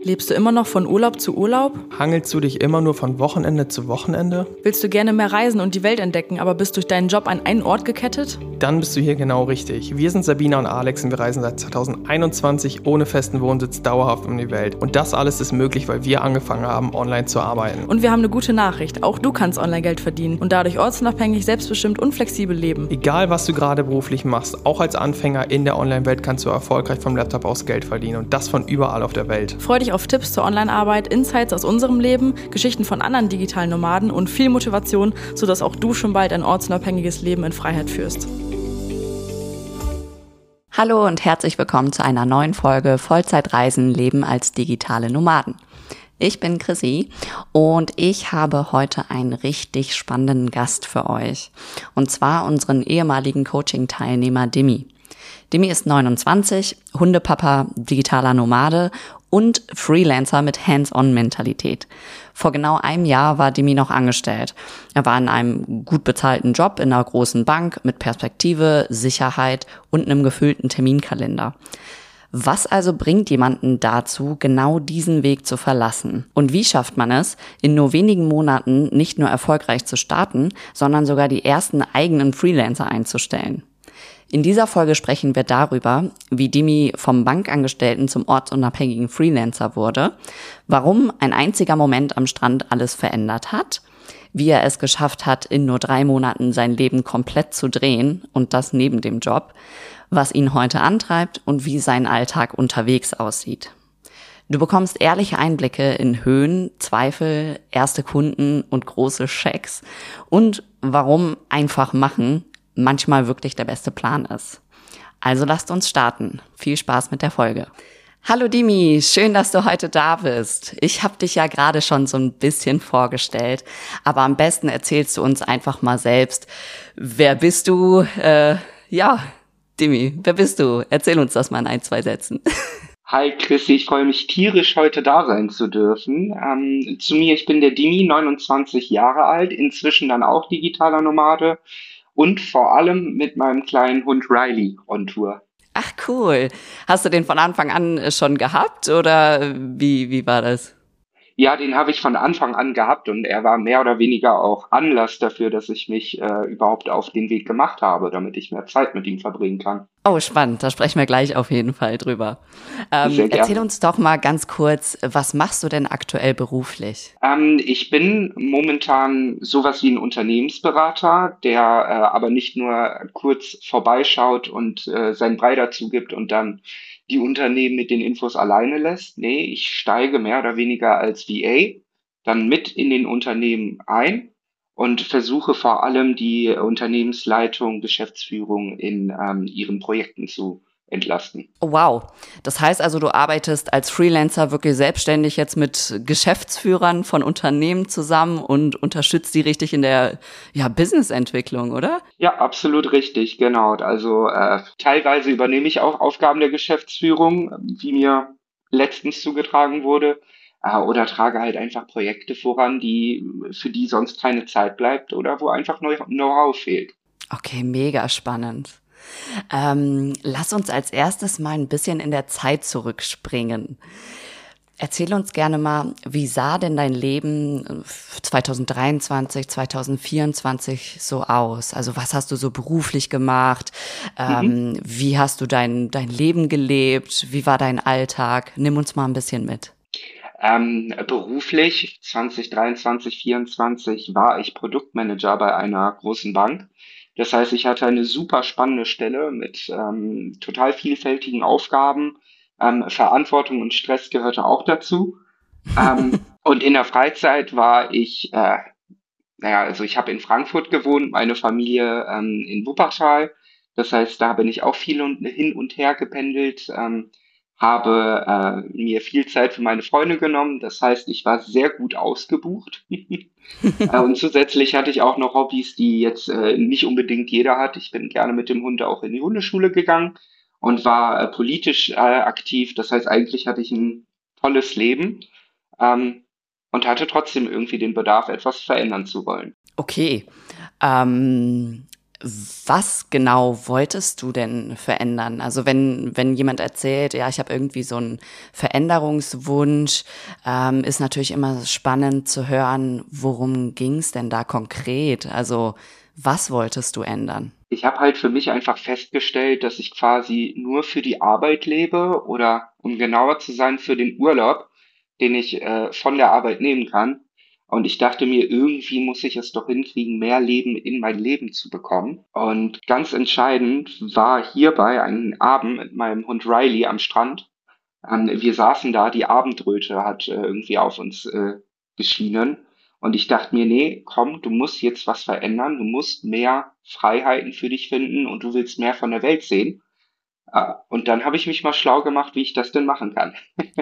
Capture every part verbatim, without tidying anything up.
Lebst du immer noch von Urlaub zu Urlaub? Hangelst du dich immer nur von Wochenende zu Wochenende? Willst du gerne mehr reisen und die Welt entdecken, aber bist durch deinen Job an einen Ort gekettet? Dann bist du hier genau richtig. Wir sind Sabina und Alex und wir reisen seit zweitausendeinundzwanzig ohne festen Wohnsitz dauerhaft um die Welt. Und das alles ist möglich, weil wir angefangen haben, online zu arbeiten. Und wir haben eine gute Nachricht. Auch du kannst online Geld verdienen und dadurch ortsunabhängig, selbstbestimmt und flexibel leben. Egal, was du gerade beruflich machst, auch als Anfänger in der Online-Welt kannst du erfolgreich vom Laptop aus Geld verdienen und das von überall auf der Welt. Freu dich auf Tipps zur Online-Arbeit, Insights aus unserem Leben, Geschichten von anderen digitalen Nomaden und viel Motivation, sodass auch du schon bald ein ortsunabhängiges Leben in Freiheit führst. Hallo und herzlich willkommen zu einer neuen Folge Vollzeitreisen, Leben als digitale Nomaden. Ich bin Chrissy und ich habe heute einen richtig spannenden Gast für euch. Und zwar unseren ehemaligen Coaching-Teilnehmer Dimi. Dimi ist neunundzwanzig, Hundepapa, digitaler Nomade und Freelancer mit Hands-on-Mentalität. Vor genau einem Jahr war Dimi noch angestellt. Er war in einem gut bezahlten Job in einer großen Bank mit Perspektive, Sicherheit und einem gefüllten Terminkalender. Was also bringt jemanden dazu, genau diesen Weg zu verlassen? Und wie schafft man es, in nur wenigen Monaten nicht nur erfolgreich zu starten, sondern sogar die ersten eigenen Freelancer einzustellen? In dieser Folge sprechen wir darüber, wie Dimi vom Bankangestellten zum ortsunabhängigen Freelancer wurde, warum ein einziger Moment am Strand alles verändert hat, wie er es geschafft hat, in nur drei Monaten sein Leben komplett zu drehen und das neben dem Job, was ihn heute antreibt und wie sein Alltag unterwegs aussieht. Du bekommst ehrliche Einblicke in Höhen, Zweifel, erste Kunden und große Schecks und warum einfach machen manchmal wirklich der beste Plan ist. Also lasst uns starten. Viel Spaß mit der Folge. Hallo Dimi, schön, dass du heute da bist. Ich habe dich ja gerade schon so ein bisschen vorgestellt, aber am besten erzählst du uns einfach mal selbst. Wer bist du? Äh, ja, Dimi, wer bist du? Erzähl uns das mal in ein, zwei Sätzen. Hi Chrissy, ich freue mich tierisch, heute da sein zu dürfen. Ähm, zu mir, ich bin der Dimi, neunundzwanzig Jahre alt, inzwischen dann auch digitaler Nomade und vor allem mit meinem kleinen Hund Riley on Tour. Ach cool. Hast du den von Anfang an schon gehabt oder wie, wie war das? Ja, den habe ich von Anfang an gehabt und er war mehr oder weniger auch Anlass dafür, dass ich mich äh, überhaupt auf den Weg gemacht habe, damit ich mehr Zeit mit ihm verbringen kann. Oh, spannend. Da sprechen wir gleich auf jeden Fall drüber. Ähm, Sehr gerne. Erzähl uns doch mal ganz kurz, was machst du denn aktuell beruflich? Ähm, ich bin momentan sowas wie ein Unternehmensberater, der äh, aber nicht nur kurz vorbeischaut und äh, seinen Brei dazu gibt und dann die Unternehmen mit den Infos alleine lässt. Nee, ich steige mehr oder weniger als V A dann mit in den Unternehmen ein und versuche vor allem die Unternehmensleitung, Geschäftsführung in ähm, ihren Projekten zu entlasten. Oh, wow. Das heißt also, du arbeitest als Freelancer wirklich selbstständig jetzt mit Geschäftsführern von Unternehmen zusammen und unterstützt die richtig in der ja, Businessentwicklung, oder? Ja, absolut richtig, genau. Also äh, teilweise übernehme ich auch Aufgaben der Geschäftsführung, wie mir letztens zugetragen wurde, äh, oder trage halt einfach Projekte voran, die für die sonst keine Zeit bleibt oder wo einfach Know- Know-how fehlt. Okay, mega spannend. Ähm, lass uns als erstes mal ein bisschen in der Zeit zurückspringen. Erzähl uns gerne mal, wie sah denn dein Leben zweitausenddreiundzwanzig, zweitausendvierundzwanzig so aus? Also was hast du so beruflich gemacht? Ähm, Mhm. Wie hast du dein, dein Leben gelebt? Wie war dein Alltag? Nimm uns mal ein bisschen mit. Ähm, beruflich zwanzig dreiundzwanzig, vierundzwanzig war ich Produktmanager bei einer großen Bank. Das heißt, ich hatte eine super spannende Stelle mit ähm, total vielfältigen Aufgaben. Ähm, Verantwortung und Stress gehörte auch dazu. Ähm, und in der Freizeit war ich, äh, naja, also ich habe in Frankfurt gewohnt, meine Familie ähm, in Wuppertal. Das heißt, da bin ich auch viel und, hin und her gependelt, ähm, habe äh, mir viel Zeit für meine Freunde genommen. Das heißt, ich war sehr gut ausgebucht. Äh, und zusätzlich hatte ich auch noch Hobbys, die jetzt äh, nicht unbedingt jeder hat. Ich bin gerne mit dem Hund auch in die Hundeschule gegangen und war äh, politisch äh, aktiv. Das heißt, eigentlich hatte ich ein tolles Leben ähm, und hatte trotzdem irgendwie den Bedarf, etwas verändern zu wollen. Okay. Ähm, Was genau wolltest du denn verändern? Also wenn wenn jemand erzählt, ja, ich habe irgendwie so einen Veränderungswunsch, ähm, ist natürlich immer spannend zu hören, worum ging es denn da konkret? Also was wolltest du ändern? Ich habe halt für mich einfach festgestellt, dass ich quasi nur für die Arbeit lebe oder um genauer zu sein, für den Urlaub, den ich äh, von der Arbeit nehmen kann. Und ich dachte mir, irgendwie muss ich es doch hinkriegen, mehr Leben in mein Leben zu bekommen. Und ganz entscheidend war hierbei ein Abend mit meinem Hund Riley am Strand. Ähm, wir saßen da, die Abendröte hat äh, irgendwie auf uns äh, geschienen. Und ich dachte mir, nee, komm, du musst jetzt was verändern, du musst mehr Freiheiten für dich finden und du willst mehr von der Welt sehen. Äh, und dann habe ich mich mal schlau gemacht, wie ich das denn machen kann.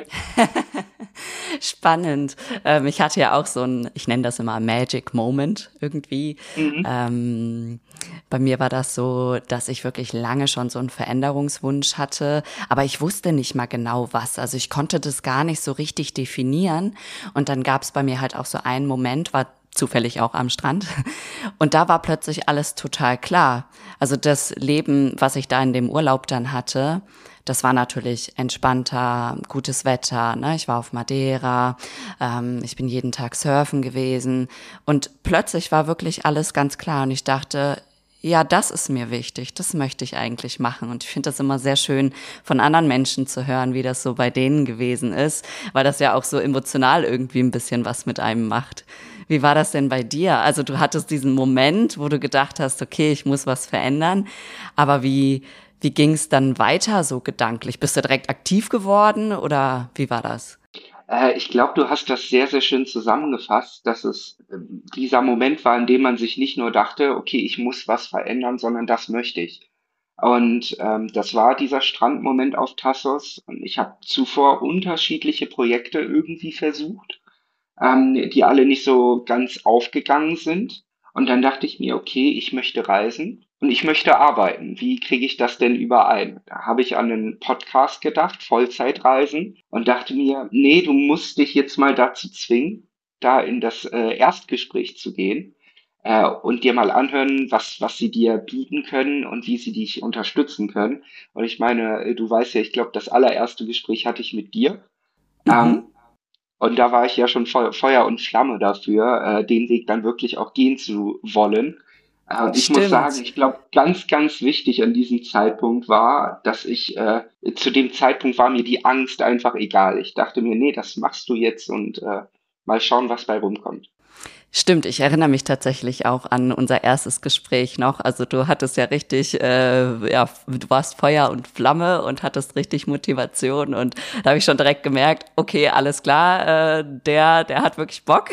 Spannend. Ähm, ich hatte ja auch so ein, ich nenne das immer Magic Moment irgendwie. Mhm. Ähm, bei mir war das so, dass ich wirklich lange schon so einen Veränderungswunsch hatte, aber ich wusste nicht mal genau was. Also ich konnte das gar nicht so richtig definieren. Und dann gab es bei mir halt auch so einen Moment, war zufällig auch am Strand. Und da war plötzlich alles total klar. Also das Leben, was ich da in dem Urlaub dann hatte, das war natürlich entspannter, gutes Wetter, ne? Ich war auf Madeira, ähm, ich bin jeden Tag surfen gewesen und plötzlich war wirklich alles ganz klar und ich dachte, ja, das ist mir wichtig, das möchte ich eigentlich machen und ich finde das immer sehr schön, von anderen Menschen zu hören, wie das so bei denen gewesen ist, weil das ja auch so emotional irgendwie ein bisschen was mit einem macht. Wie war das denn bei dir? Also du hattest diesen Moment, wo du gedacht hast, okay, ich muss was verändern, aber wie Wie ging es dann weiter so gedanklich? Bist du direkt aktiv geworden oder wie war das? Äh, ich glaube, du hast das sehr, sehr schön zusammengefasst, dass es äh, dieser Moment war, in dem man sich nicht nur dachte, okay, ich muss was verändern, sondern das möchte ich. Und ähm, das war dieser Strandmoment auf Tassos. Und ich habe zuvor unterschiedliche Projekte irgendwie versucht, ähm, die alle nicht so ganz aufgegangen sind. Und dann dachte ich mir, okay, ich möchte reisen und ich möchte arbeiten. Wie kriege ich das denn überein? Da habe ich an einen Podcast gedacht, Vollzeitreisen, und dachte mir, nee, du musst dich jetzt mal dazu zwingen, da in das äh, Erstgespräch zu gehen äh, und dir mal anhören, was, was sie dir bieten können und wie sie dich unterstützen können. Und ich meine, äh, du weißt ja, ich glaube, das allererste Gespräch hatte ich mit dir. Mhm. Ähm, und da war ich ja schon Feu Feuer und Flamme dafür, äh, den Weg dann wirklich auch gehen zu wollen. Äh, und ich muss sagen, Stimmt. ich glaube, ganz, ganz wichtig an diesem Zeitpunkt war, dass ich, äh, zu dem Zeitpunkt war mir die Angst einfach egal. Ich dachte mir, nee, das machst du jetzt und äh, mal schauen, was bei rumkommt. Stimmt, ich erinnere mich tatsächlich auch an unser erstes Gespräch noch. Also du hattest ja richtig, äh, ja, du warst Feuer und Flamme und hattest richtig Motivation und da habe ich schon direkt gemerkt, okay, alles klar, äh, der, der hat wirklich Bock.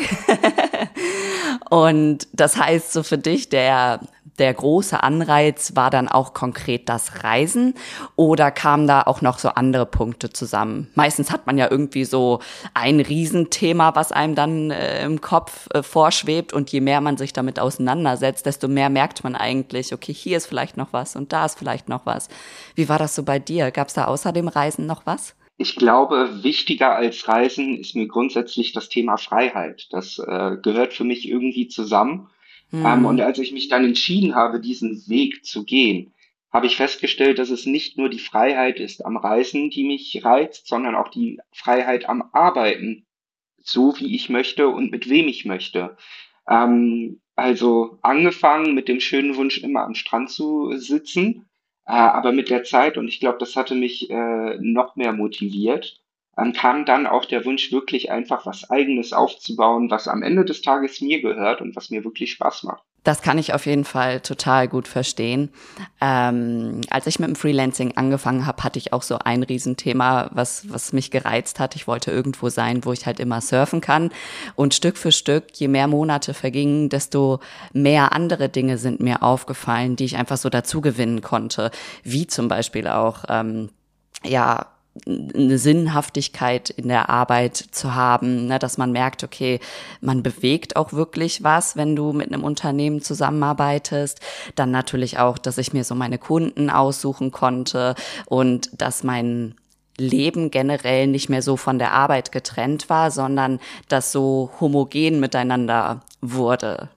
Und das heißt so für dich, der der große Anreiz war dann auch konkret das Reisen oder kamen da auch noch so andere Punkte zusammen? Meistens hat man ja irgendwie so ein Riesenthema, was einem dann äh, im Kopf äh, vorschwebt und je mehr man sich damit auseinandersetzt, desto mehr merkt man eigentlich, okay, hier ist vielleicht noch was und da ist vielleicht noch was. Wie war das so bei dir? Gab es da außer dem Reisen noch was? Ich glaube, wichtiger als Reisen ist mir grundsätzlich das Thema Freiheit. Das äh, gehört für mich irgendwie zusammen. Ähm, und Hm. als ich mich dann entschieden habe, diesen Weg zu gehen, habe ich festgestellt, dass es nicht nur die Freiheit ist am Reisen, die mich reizt, sondern auch die Freiheit am Arbeiten, so wie ich möchte und mit wem ich möchte. Ähm, also angefangen mit dem schönen Wunsch, immer am Strand zu sitzen, äh, aber mit der Zeit, und ich glaube, das hatte mich äh, noch mehr motiviert, ähm, kam dann auch der Wunsch, wirklich einfach was Eigenes aufzubauen, was am Ende des Tages mir gehört und was mir wirklich Spaß macht. Das kann ich auf jeden Fall total gut verstehen. Ähm, als ich mit dem Freelancing angefangen habe, hatte ich auch so ein Riesenthema, was, was mich gereizt hat. Ich wollte irgendwo sein, wo ich halt immer surfen kann. Und Stück für Stück, je mehr Monate vergingen, desto mehr andere Dinge sind mir aufgefallen, die ich einfach so dazu gewinnen konnte. Wie zum Beispiel auch, ähm, ja, eine Sinnhaftigkeit in der Arbeit zu haben, ne, dass man merkt, okay, man bewegt auch wirklich was, wenn du mit einem Unternehmen zusammenarbeitest. Dann natürlich auch, dass ich mir so meine Kunden aussuchen konnte und dass mein Leben generell nicht mehr so von der Arbeit getrennt war, sondern das so homogen miteinander wurde.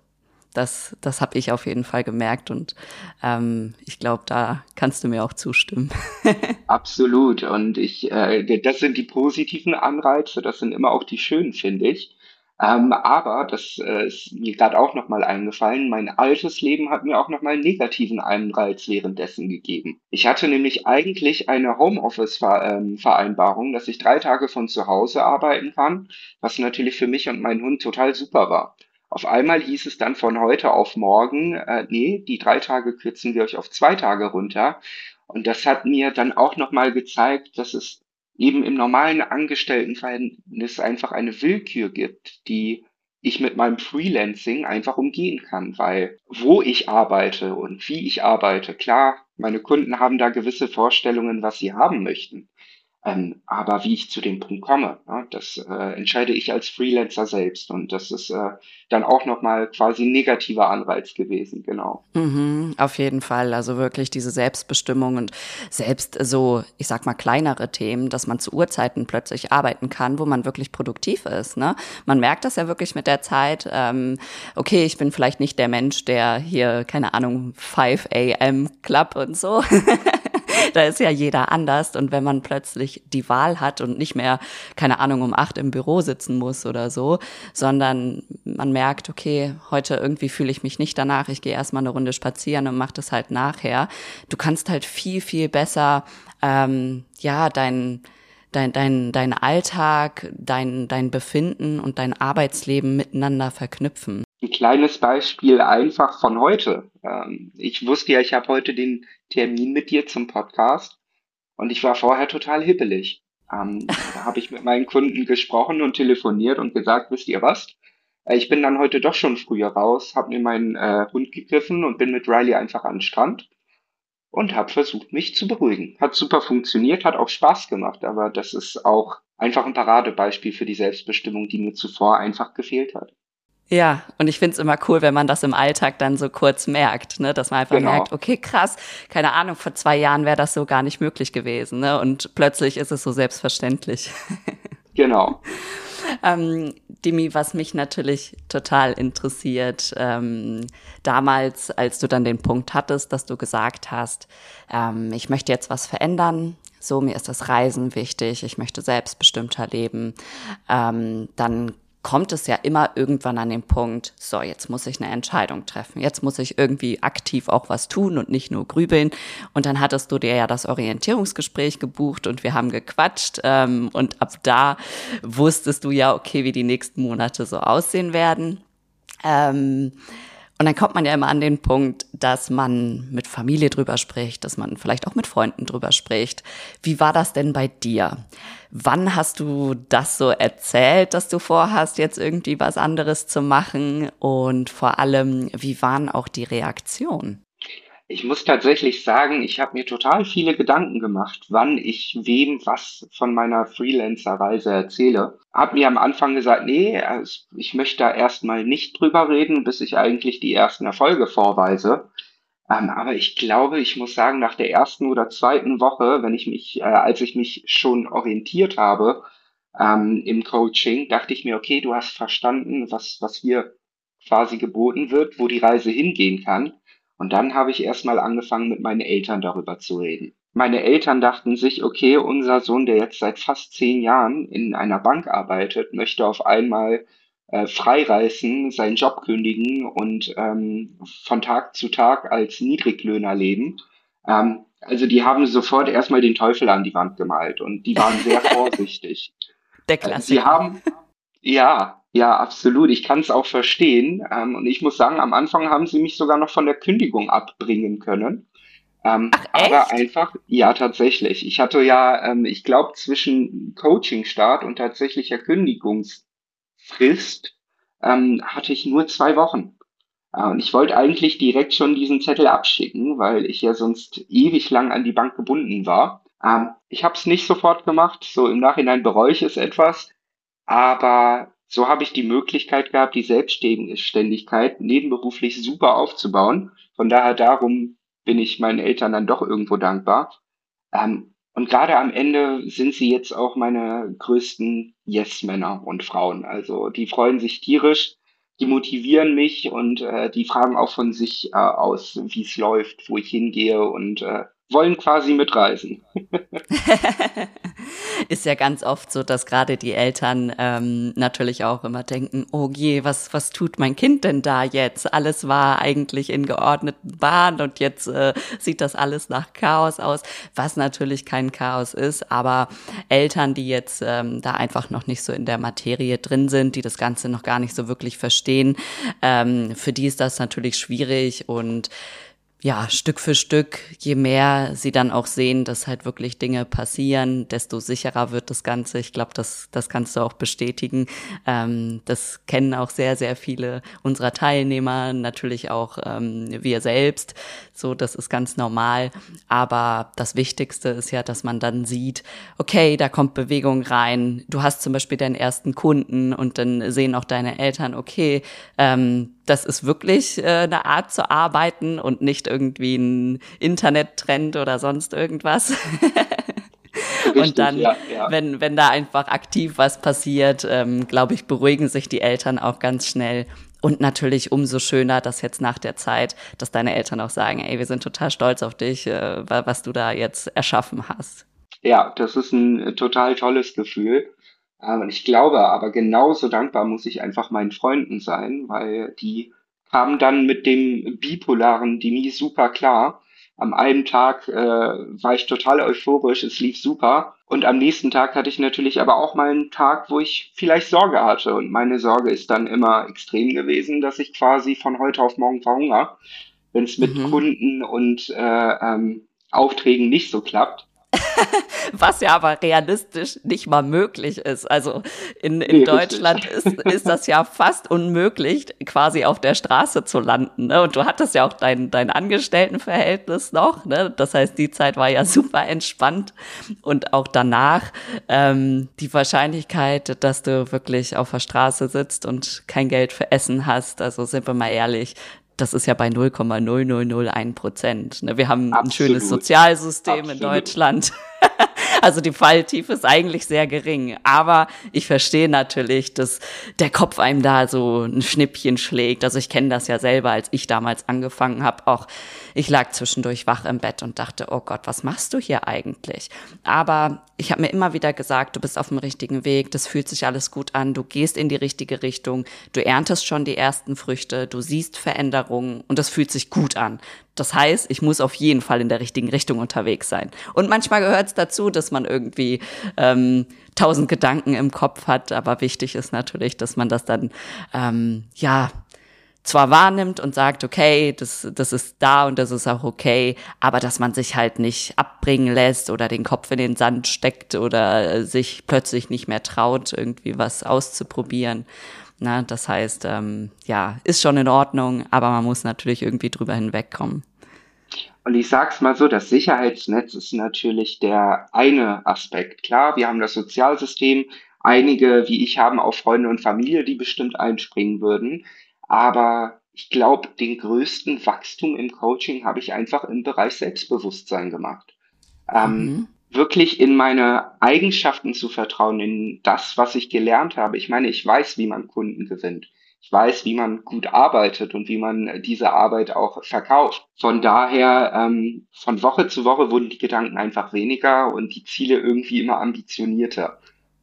Das, das habe ich auf jeden Fall gemerkt und ähm, ich glaube, da kannst du mir auch zustimmen. Absolut. Und ich, äh, das sind die positiven Anreize, das sind immer auch die schönen, finde ich. Ähm, aber das äh, ist mir gerade auch nochmal eingefallen. Mein altes Leben hat mir auch nochmal einen negativen Anreiz währenddessen gegeben. Ich hatte nämlich eigentlich eine Homeoffice-Vereinbarung, dass ich drei Tage von zu Hause arbeiten kann, was natürlich für mich und meinen Hund total super war. Auf einmal hieß es dann von heute auf morgen, äh, nee, die drei Tage kürzen wir euch auf zwei Tage runter. Und das hat mir dann auch nochmal gezeigt, dass es eben im normalen Angestelltenverhältnis einfach eine Willkür gibt, die ich mit meinem Freelancing einfach umgehen kann, weil wo ich arbeite und wie ich arbeite, klar, meine Kunden haben da gewisse Vorstellungen, was sie haben möchten. Ähm, aber wie ich zu dem Punkt komme, ne, das äh, entscheide ich als Freelancer selbst. Und das ist äh, dann auch nochmal quasi ein negativer Anreiz gewesen, genau. Mhm, auf jeden Fall. Also wirklich diese Selbstbestimmung und selbst so, ich sag mal, kleinere Themen, dass man zu Uhrzeiten plötzlich arbeiten kann, wo man wirklich produktiv ist. Ne? Man merkt das ja wirklich mit der Zeit. Ähm, okay, ich bin vielleicht nicht der Mensch, der hier, keine Ahnung, five a m Club und so. Da ist ja jeder anders. Und wenn man plötzlich die Wahl hat und nicht mehr, keine Ahnung, um acht im Büro sitzen muss oder so, sondern man merkt, okay, heute irgendwie fühle ich mich nicht danach, ich gehe erstmal eine Runde spazieren und mache das halt nachher. Du kannst halt viel, viel besser, ähm, ja, dein, dein, dein, dein Alltag, dein, dein Befinden und dein Arbeitsleben miteinander verknüpfen. Ein kleines Beispiel einfach von heute. Ähm, ich wusste ja, ich habe heute den Termin mit dir zum Podcast und ich war vorher total hibbelig. Ähm, da habe ich mit meinen Kunden gesprochen und telefoniert und gesagt, wisst ihr was? Äh, Ich bin dann heute doch schon früher raus, habe mir meinen äh, Hund gegriffen und bin mit Riley einfach an den Strand und habe versucht, mich zu beruhigen. Hat super funktioniert, hat auch Spaß gemacht, aber das ist auch einfach ein Paradebeispiel für die Selbstbestimmung, die mir zuvor einfach gefehlt hat. Ja, und ich find's immer cool, wenn man das im Alltag dann so kurz merkt, ne, dass man einfach merkt, Genau. okay, krass, keine Ahnung, vor zwei Jahren wäre das so gar nicht möglich gewesen, ne, und plötzlich ist es so selbstverständlich. Genau. Ähm, Dimi, was mich natürlich total interessiert, ähm, damals, als du dann den Punkt hattest, dass du gesagt hast, ähm, ich möchte jetzt was verändern, so, mir ist das Reisen wichtig, ich möchte selbstbestimmter leben, ähm, dann kommt es ja immer irgendwann an den Punkt, so, jetzt muss ich eine Entscheidung treffen. Jetzt muss ich irgendwie aktiv auch was tun und nicht nur grübeln. Und dann hattest du dir ja das Orientierungsgespräch gebucht und wir haben gequatscht. Ähm, und ab da wusstest du ja, okay, wie die nächsten Monate so aussehen werden. Ähm, und dann kommt man ja immer an den Punkt, dass man mit Familie drüber spricht, dass man vielleicht auch mit Freunden drüber spricht. Wie war das denn bei dir? Wann hast du das so erzählt, dass du vorhast, jetzt irgendwie was anderes zu machen? Und vor allem, wie waren auch die Reaktionen? Ich muss tatsächlich sagen, ich habe mir total viele Gedanken gemacht, wann ich wem was von meiner Freelancer-Reise erzähle. Hab mir am Anfang gesagt, nee, also ich möchte da erstmal nicht drüber reden, bis ich eigentlich die ersten Erfolge vorweise. Ähm, aber ich glaube, ich muss sagen, nach der ersten oder zweiten Woche, wenn ich mich, äh, als ich mich schon orientiert habe, ähm, im Coaching, dachte ich mir, okay, du hast verstanden, was, was hier quasi geboten wird, wo die Reise hingehen kann. Und dann habe ich erstmal angefangen, mit meinen Eltern darüber zu reden. Meine Eltern dachten sich, okay, unser Sohn, der jetzt seit fast zehn Jahren in einer Bank arbeitet, möchte auf einmal äh, freireißen, seinen Job kündigen und ähm, von Tag zu Tag als Niedriglöhner leben. Ähm, also die haben sofort erstmal den Teufel an die Wand gemalt und die waren sehr vorsichtig. Der Äh, Sie Klassiker. haben, ja, ja, absolut, ich kann es auch verstehen. Ähm, und ich muss sagen, am Anfang haben sie mich sogar noch von der Kündigung abbringen können. Ähm, Ach, aber echt? einfach, ja, tatsächlich. Ich hatte ja, ähm, ich glaube, zwischen Coaching-Start und tatsächlicher Kündigungsfrist ähm, hatte ich nur zwei Wochen. Äh, und ich wollte eigentlich direkt schon diesen Zettel abschicken, weil ich ja sonst ewig lang an die Bank gebunden war. Ähm, ich habe es nicht sofort gemacht. So im Nachhinein bereue ich es etwas. Aber so habe ich die Möglichkeit gehabt, die Selbstständigkeit nebenberuflich super aufzubauen. Von daher darum bin ich meinen Eltern dann doch irgendwo dankbar. Ähm, und gerade am Ende sind sie jetzt auch meine größten Yes-Männer und Frauen. Also die freuen sich tierisch, die motivieren mich und äh, die fragen auch von sich äh, aus, wie es läuft, wo ich hingehe und äh, wollen quasi mitreisen. Ist ja ganz oft so, dass gerade die Eltern ähm, natürlich auch immer denken, oh je, was, was tut mein Kind denn da jetzt? Alles war eigentlich in geordneten Bahnen und jetzt äh, sieht das alles nach Chaos aus, was natürlich kein Chaos ist, aber Eltern, die jetzt ähm, da einfach noch nicht so in der Materie drin sind, die das Ganze noch gar nicht so wirklich verstehen, ähm, für die ist das natürlich schwierig und ja, Stück für Stück, je mehr sie dann auch sehen, dass halt wirklich Dinge passieren, desto sicherer wird das Ganze. Ich glaube, das, das kannst du auch bestätigen. Ähm, das kennen auch sehr, sehr viele unserer Teilnehmer, natürlich auch ähm, wir selbst. So, das ist ganz normal. Aber das Wichtigste ist ja, dass man dann sieht, okay, da kommt Bewegung rein. Du hast zum Beispiel deinen ersten Kunden und dann sehen auch deine Eltern, okay, ähm, das ist wirklich äh, eine Art zu arbeiten und nicht irgendwie ein Internettrend oder sonst irgendwas. Richtig, Und dann, ja, ja. wenn wenn da einfach aktiv was passiert, ähm, glaube ich, beruhigen sich die Eltern auch ganz schnell. Und natürlich umso schöner, dass jetzt nach der Zeit, dass deine Eltern auch sagen, ey, wir sind total stolz auf dich, äh, was du da jetzt erschaffen hast. Ja, das ist ein total tolles Gefühl. Ähm, Und ich glaube aber genauso dankbar muss ich einfach meinen Freunden sein, weil die kamen dann mit dem bipolaren Demi super klar. Am einen Tag äh, war ich total euphorisch, es lief super. Und am nächsten Tag hatte ich natürlich aber auch mal einen Tag, wo ich vielleicht Sorge hatte. Und meine Sorge ist dann immer extrem gewesen, dass ich quasi von heute auf morgen verhungere, wenn es mit Mhm. Kunden und äh, ähm, Aufträgen nicht so klappt. Was ja aber realistisch nicht mal möglich ist. Also in, in Nee, richtig. Deutschland ist, ist das ja fast unmöglich, quasi auf der Straße zu landen. Ne? Und du hattest ja auch dein, dein Angestelltenverhältnis noch. Ne? Das heißt, die Zeit war ja super entspannt. Und auch danach ähm, die Wahrscheinlichkeit, dass du wirklich auf der Straße sitzt und kein Geld für Essen hast. Also sind wir mal ehrlich, das ist ja bei null Komma null null null eins Prozent. Wir haben ein schönes Absolut, Sozialsystem in absolut. Deutschland. Also die Falltiefe ist eigentlich sehr gering. Aber ich verstehe natürlich, dass der Kopf einem da so ein Schnippchen schlägt. Also ich kenne das ja selber, als ich damals angefangen habe. Auch ich lag zwischendurch wach im Bett und dachte, oh Gott, was machst du hier eigentlich? Aber ich habe mir immer wieder gesagt, du bist auf dem richtigen Weg, das fühlt sich alles gut an, du gehst in die richtige Richtung, du erntest schon die ersten Früchte, du siehst Veränderungen und das fühlt sich gut an. Das heißt, ich muss auf jeden Fall in der richtigen Richtung unterwegs sein. Und manchmal gehört es dazu, dass man irgendwie ähm, tausend Gedanken im Kopf hat, aber wichtig ist natürlich, dass man das dann, ähm, ja, zwar wahrnimmt und sagt, okay, das, das ist da und das ist auch okay, aber dass man sich halt nicht abbringen lässt oder den Kopf in den Sand steckt oder sich plötzlich nicht mehr traut, irgendwie was auszuprobieren. Na, das heißt, ähm, ja, ist schon in Ordnung, aber man muss natürlich irgendwie drüber hinwegkommen. Und ich sag's mal so, das Sicherheitsnetz ist natürlich der eine Aspekt. Klar, wir haben das Sozialsystem. Einige, wie ich, haben auch Freunde und Familie, die bestimmt einspringen würden. Aber ich glaube, den größten Wachstum im Coaching habe ich einfach im Bereich Selbstbewusstsein gemacht. Ähm, Mhm. Wirklich in meine Eigenschaften zu vertrauen, in das, was ich gelernt habe. Ich meine, ich weiß, wie man Kunden gewinnt. Ich weiß, wie man gut arbeitet und wie man diese Arbeit auch verkauft. Von daher, ähm, von Woche zu Woche wurden die Gedanken einfach weniger und die Ziele irgendwie immer ambitionierter.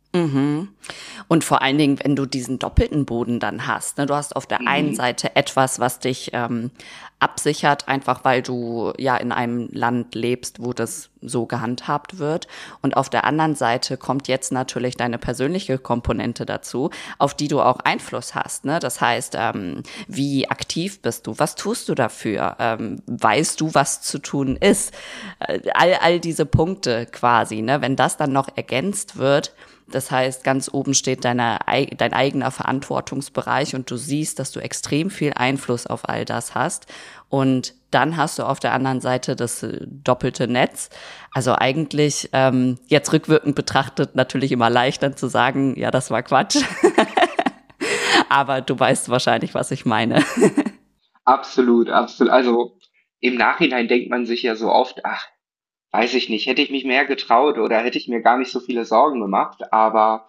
Mhm. Und vor allen Dingen, wenn du diesen doppelten Boden dann hast, ne, du hast auf der einen Mhm. Seite etwas, was dich ähm, absichert, einfach weil du ja in einem Land lebst, wo das so gehandhabt wird. Und auf der anderen Seite kommt jetzt natürlich deine persönliche Komponente dazu, auf die du auch Einfluss hast. Ne? Das heißt, ähm, wie aktiv bist du? Was tust du dafür? Ähm, weißt du, was zu tun ist? Äh, all, all diese Punkte quasi, ne? Wenn das dann noch ergänzt wird, das heißt, ganz oben steht deine, dein eigener Verantwortungsbereich und du siehst, dass du extrem viel Einfluss auf all das hast. Und dann hast du auf der anderen Seite das äh, doppelte Netz. Also eigentlich ähm, jetzt rückwirkend betrachtet natürlich immer leicht dann zu sagen, ja, das war Quatsch. Aber du weißt wahrscheinlich, was ich meine. Absolut, absolut. Also im Nachhinein denkt man sich ja so oft, ach, weiß ich nicht, hätte ich mich mehr getraut oder hätte ich mir gar nicht so viele Sorgen gemacht. Aber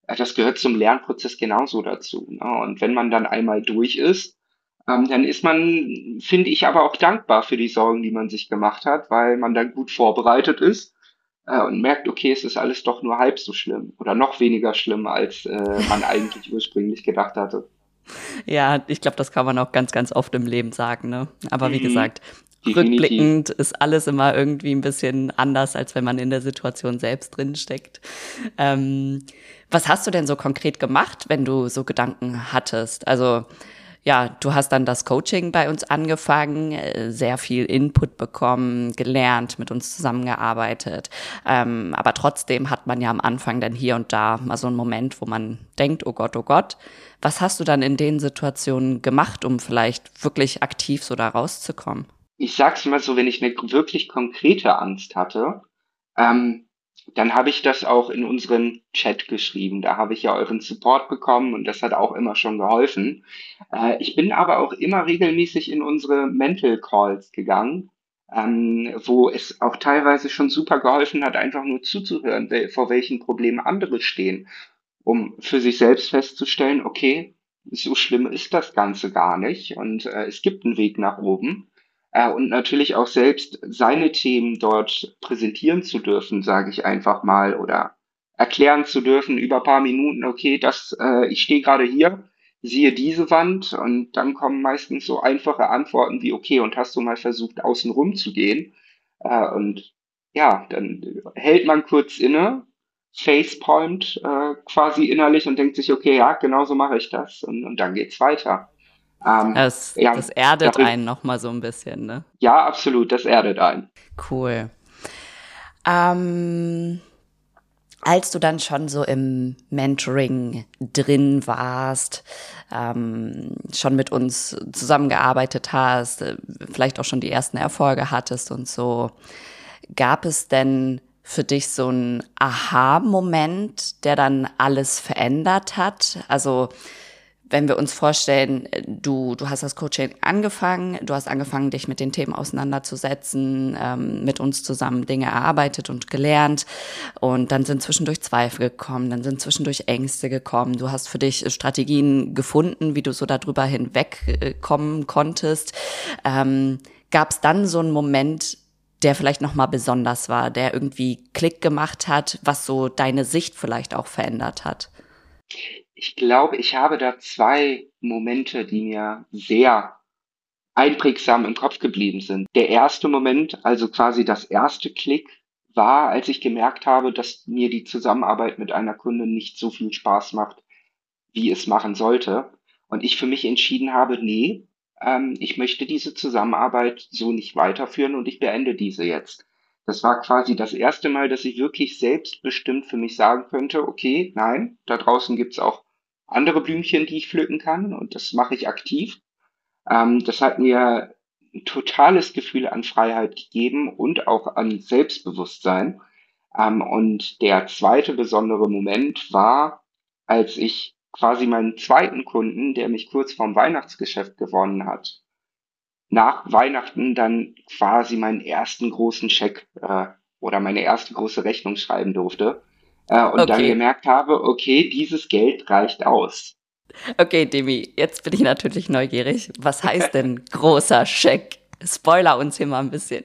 äh, das gehört zum Lernprozess genauso dazu. Ne? Und wenn man dann einmal durch ist, ähm, dann ist man, finde ich, aber auch dankbar für die Sorgen, die man sich gemacht hat, weil man dann gut vorbereitet ist äh, und merkt, okay, es ist alles doch nur halb so schlimm oder noch weniger schlimm, als äh, man eigentlich ursprünglich gedacht hatte. Ja, ich glaube, das kann man auch ganz, ganz oft im Leben sagen, ne? Aber wie Mhm, gesagt, definitiv. rückblickend ist alles immer irgendwie ein bisschen anders, als wenn man in der Situation selbst drin steckt. Ähm, was hast du denn so konkret gemacht, wenn du so Gedanken hattest? Also ja, du hast dann das Coaching bei uns angefangen, äh, sehr viel Input bekommen, gelernt, mit uns zusammengearbeitet. Ähm, aber trotzdem hat man ja am Anfang dann hier und da mal so einen Moment, wo man denkt, oh Gott, oh Gott. Was hast du dann in den Situationen gemacht, um vielleicht wirklich aktiv so da rauszukommen? Ich sag's mal so, wenn ich eine wirklich konkrete Angst hatte, ähm, dann habe ich das auch in unseren Chat geschrieben. Da habe ich ja euren Support bekommen und das hat auch immer schon geholfen. Äh, ich bin aber auch immer regelmäßig in unsere Mental Calls gegangen, ähm, wo es auch teilweise schon super geholfen hat, einfach nur zuzuhören, wel- vor welchen Problemen andere stehen, um für sich selbst festzustellen, okay, so schlimm ist das Ganze gar nicht und äh, es gibt einen Weg nach oben. Äh, und natürlich auch selbst seine Themen dort präsentieren zu dürfen, sage ich einfach mal, oder erklären zu dürfen über ein paar Minuten, okay, das, äh, ich stehe gerade hier, siehe diese Wand und dann kommen meistens so einfache Antworten wie, okay, und hast du mal versucht, außen rum zu gehen? Äh, und ja, dann hält man kurz inne, facepalmt äh, quasi innerlich und denkt sich, okay, ja, genau so mache ich das und, und dann geht's weiter. Ähm, Das, ja, das erdet darüber, einen nochmal so ein bisschen, ne? ja, absolut, das erdet einen. Cool. Ähm, Als du dann schon so im Mentoring drin warst, ähm, schon mit uns zusammengearbeitet hast, äh, vielleicht auch schon die ersten Erfolge hattest und so, gab es denn für dich so einen Aha-Moment, der dann alles verändert hat? Also wenn wir uns vorstellen, du, du hast das Coaching angefangen, du hast angefangen, dich mit den Themen auseinanderzusetzen, ähm, mit uns zusammen Dinge erarbeitet und gelernt und dann sind zwischendurch Zweifel gekommen, dann sind zwischendurch Ängste gekommen, du hast für dich Strategien gefunden, wie du so darüber hinwegkommen konntest. Ähm, gab es dann so einen Moment, der vielleicht nochmal besonders war, der irgendwie Klick gemacht hat, was so deine Sicht vielleicht auch verändert hat? Ich glaube, ich habe da zwei Momente, die mir sehr einprägsam im Kopf geblieben sind. Der erste Moment, also quasi das erste Klick, war, als ich gemerkt habe, dass mir die Zusammenarbeit mit einer Kundin nicht so viel Spaß macht, wie es machen sollte. Und ich für mich entschieden habe, nee, ähm, ich möchte diese Zusammenarbeit so nicht weiterführen und ich beende diese jetzt. Das war quasi das erste Mal, dass ich wirklich selbstbestimmt für mich sagen könnte, okay, nein, da draußen gibt's auch andere Blümchen, die ich pflücken kann und das mache ich aktiv. Ähm, das hat mir ein totales Gefühl an Freiheit gegeben und auch an Selbstbewusstsein. Ähm, und der zweite besondere Moment war, als ich quasi meinen zweiten Kunden, der mich kurz vorm Weihnachtsgeschäft gewonnen hat, nach Weihnachten dann quasi meinen ersten großen Scheck äh, oder meine erste große Rechnung schreiben durfte. Äh, und dann Okay, gemerkt habe, okay, dieses Geld reicht aus. okay, Demi, jetzt bin ich natürlich neugierig. Was heißt denn großer Scheck? Spoiler uns hier mal ein bisschen.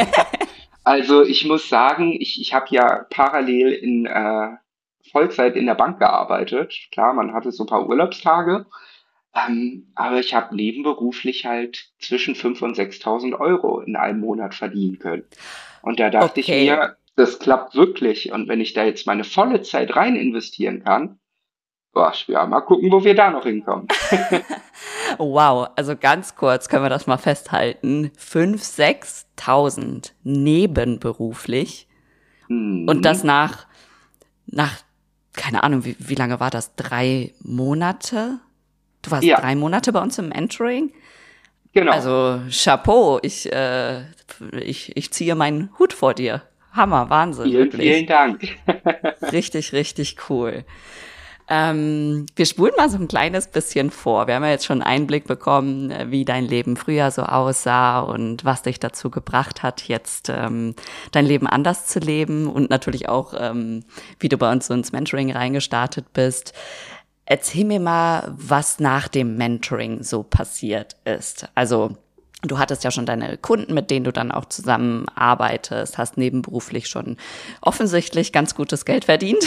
Also ich muss sagen, ich, ich habe ja parallel in äh, Vollzeit in der Bank gearbeitet. Klar, man hatte so ein paar Urlaubstage, ähm, aber ich habe nebenberuflich halt zwischen fünftausend und sechstausend Euro in einem Monat verdienen können. Und da dachte ich Okay. mir, das klappt wirklich. Und wenn ich da jetzt meine volle Zeit rein investieren kann, boah, ja, mal gucken, wo wir da noch hinkommen. Wow, also ganz kurz können wir das mal festhalten. fünftausend, sechstausend nebenberuflich und das Mhm. nach, nach, keine Ahnung, wie, wie lange war das? Drei Monate? Du warst Ja, drei Monate bei uns im Mentoring? genau. Also Chapeau, ich, äh, ich, ich ziehe meinen Hut vor dir. Hammer, Wahnsinn, Vielen, vielen wirklich. Dank. Richtig, richtig cool. Ähm, wir spulen mal so ein kleines bisschen vor. Wir haben ja jetzt schon einen Einblick bekommen, wie dein Leben früher so aussah und was dich dazu gebracht hat, jetzt ähm, dein Leben anders zu leben und natürlich auch, ähm, wie du bei uns so ins Mentoring reingestartet bist. Erzähl mir mal, was nach dem Mentoring so passiert ist. Also du hattest ja schon deine Kunden, mit denen du dann auch zusammenarbeitest, hast nebenberuflich schon offensichtlich ganz gutes Geld verdient.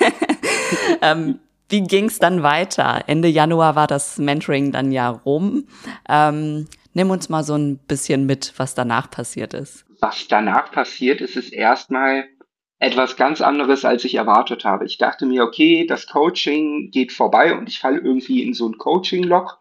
ähm, Wie ging's dann weiter? Ende Januar war das Mentoring dann ja rum. Ähm, nimm uns mal so ein bisschen mit, was danach passiert ist. Was danach passiert ist, ist erstmal etwas ganz anderes, als ich erwartet habe. Ich dachte mir, okay, das Coaching geht vorbei und ich falle irgendwie in so ein Coaching-Loch.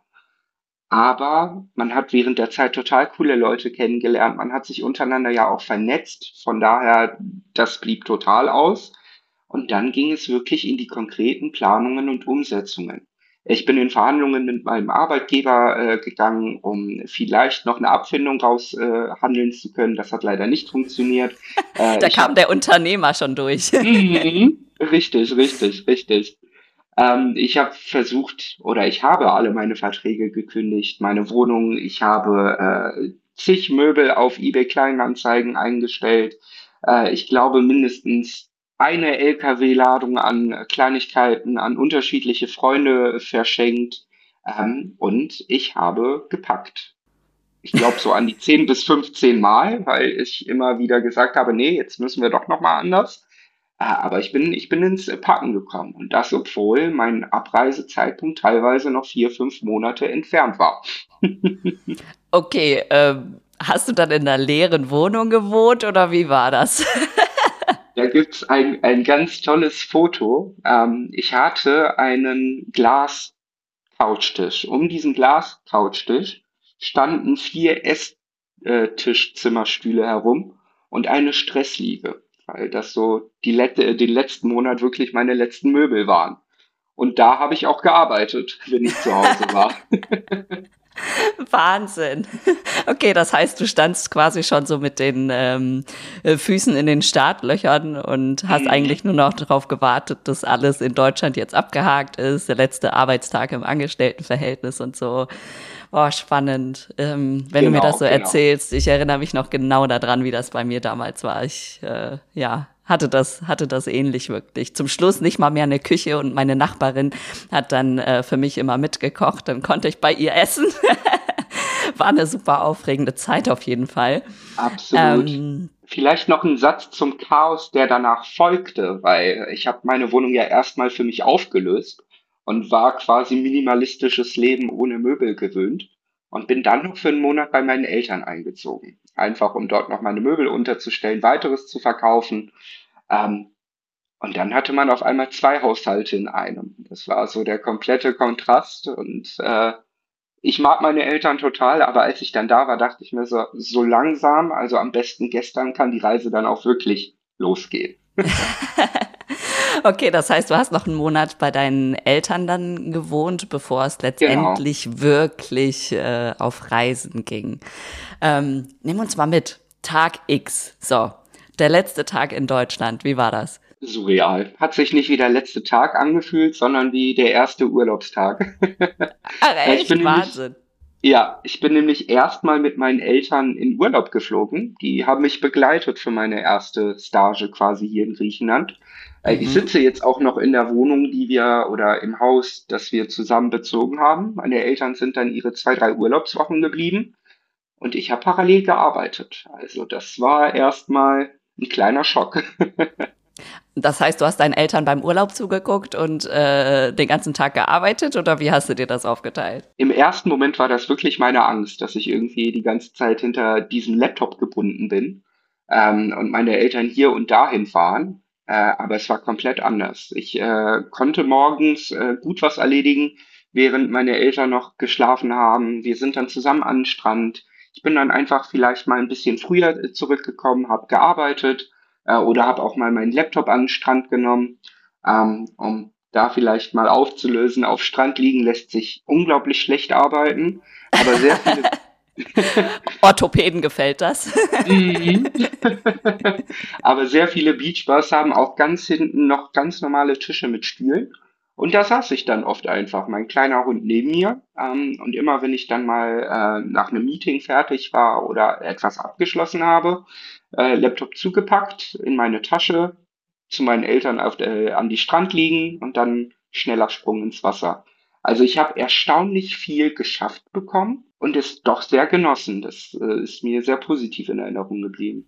Aber man hat während der Zeit total coole Leute kennengelernt. Man hat sich untereinander ja auch vernetzt. Von daher, das blieb total aus. Und dann ging es wirklich in die konkreten Planungen und Umsetzungen. Ich bin in Verhandlungen mit meinem Arbeitgeber äh, gegangen, um vielleicht noch eine Abfindung raushandeln äh, handeln zu können. Das hat leider nicht funktioniert. Äh, Da ich kam hab, der Unternehmer schon durch. Mhm. Richtig, richtig, richtig. Ähm, ich habe versucht oder ich habe alle meine Verträge gekündigt, meine Wohnung. Ich habe äh, zig Möbel auf eBay Kleinanzeigen eingestellt. Äh, ich glaube mindestens eine L K W-Ladung an Kleinigkeiten an unterschiedliche Freunde verschenkt. Ähm, und ich habe gepackt. Ich glaube so an die zehn bis fünfzehn Mal, weil ich immer wieder gesagt habe, nee, jetzt müssen wir doch noch mal anders. Äh, aber ich bin, ich bin ins Packen gekommen. Und das, obwohl mein Abreisezeitpunkt teilweise noch vier, fünf Monate entfernt war. Okay, ähm, hast du dann in einer leeren Wohnung gewohnt oder wie war das? Da gibt's ein, ein ganz tolles Foto. Ähm, ich hatte einen Glas-Couchtisch. Um diesen Glas-Couchtisch standen vier Esstischzimmerstühle herum und eine Stressliege, weil das so die lette, den letzten Monat wirklich meine letzten Möbel waren. Und da habe ich auch gearbeitet, wenn ich zu Hause war. Wahnsinn. Okay, das heißt, du standst quasi schon so mit den ähm, Füßen in den Startlöchern und hast Mhm. eigentlich nur noch darauf gewartet, dass alles in Deutschland jetzt abgehakt ist, der letzte Arbeitstag im Angestelltenverhältnis und so. Boah, spannend. Ähm, wenn du mir Genau, das so genau. erzählst, ich erinnere mich noch genau daran, wie das bei mir damals war. Ich, äh, ja, hatte das, hatte das ähnlich wirklich. Zum Schluss nicht mal mehr eine Küche und meine Nachbarin hat dann äh, für mich immer mitgekocht. Dann konnte ich bei ihr essen. War eine super aufregende Zeit auf jeden Fall. Absolut. Ähm, Vielleicht noch ein Satz zum Chaos, der danach folgte, weil ich habe meine Wohnung ja erstmal für mich aufgelöst und war quasi minimalistisches Leben ohne Möbel gewöhnt und bin dann noch für einen Monat bei meinen Eltern eingezogen. Einfach um dort noch meine Möbel unterzustellen, weiteres zu verkaufen. Ähm, und dann hatte man auf einmal zwei Haushalte in einem. Das war so der komplette Kontrast und äh, ich mag meine Eltern total, aber als ich dann da war, dachte ich mir so, so langsam, also am besten gestern kann die Reise dann auch wirklich losgehen. okay, das heißt, du hast noch einen Monat bei deinen Eltern dann gewohnt, bevor es Genau. letztendlich wirklich äh, auf Reisen ging. Ähm, nimm uns mal mit. Tag X. So, der letzte Tag in Deutschland. Wie war das? Surreal. Hat sich nicht wie der letzte Tag angefühlt, sondern wie der erste Urlaubstag. Ach, Äh, Ich bin echt? nämlich, Wahnsinn. ja, ich bin nämlich erstmal mit meinen Eltern in Urlaub geflogen. Die haben mich begleitet für meine erste Stage quasi hier in Griechenland. Äh, Ich Mhm. sitze jetzt auch noch in der Wohnung, die wir oder im Haus, das wir zusammen bezogen haben. Meine Eltern sind dann ihre zwei, drei Urlaubswochen geblieben und ich habe parallel gearbeitet. Also das war erstmal ein kleiner Schock. Das heißt, du hast deinen Eltern beim Urlaub zugeguckt und äh, den ganzen Tag gearbeitet oder wie hast du dir das aufgeteilt? Im ersten Moment war das wirklich meine Angst, dass ich irgendwie die ganze Zeit hinter diesem Laptop gebunden bin, ähm, und meine Eltern hier und dahin fahren. Äh, aber es war komplett anders. Ich äh, konnte morgens äh, gut was erledigen, während meine Eltern noch geschlafen haben. Wir sind dann zusammen an den Strand. Ich bin dann einfach vielleicht mal ein bisschen früher äh, zurückgekommen, habe gearbeitet äh, oder habe auch mal meinen Laptop an den Strand genommen, ähm, um da vielleicht mal aufzulösen. Auf Strand liegen lässt sich unglaublich schlecht arbeiten, aber sehr viele. Orthopäden gefällt das. Mhm. Aber sehr viele Beachbars haben auch ganz hinten noch ganz normale Tische mit Stühlen. Und da saß ich dann oft einfach, mein kleiner Hund neben mir. Ähm, und immer wenn ich dann mal äh, nach einem Meeting fertig war oder etwas abgeschlossen habe, äh, Laptop zugepackt, in meine Tasche, zu meinen Eltern auf der, an die Strand liegen und dann schneller Sprung ins Wasser. Also ich habe erstaunlich viel geschafft bekommen und es doch sehr genossen. Das äh, ist mir sehr positiv in Erinnerung geblieben.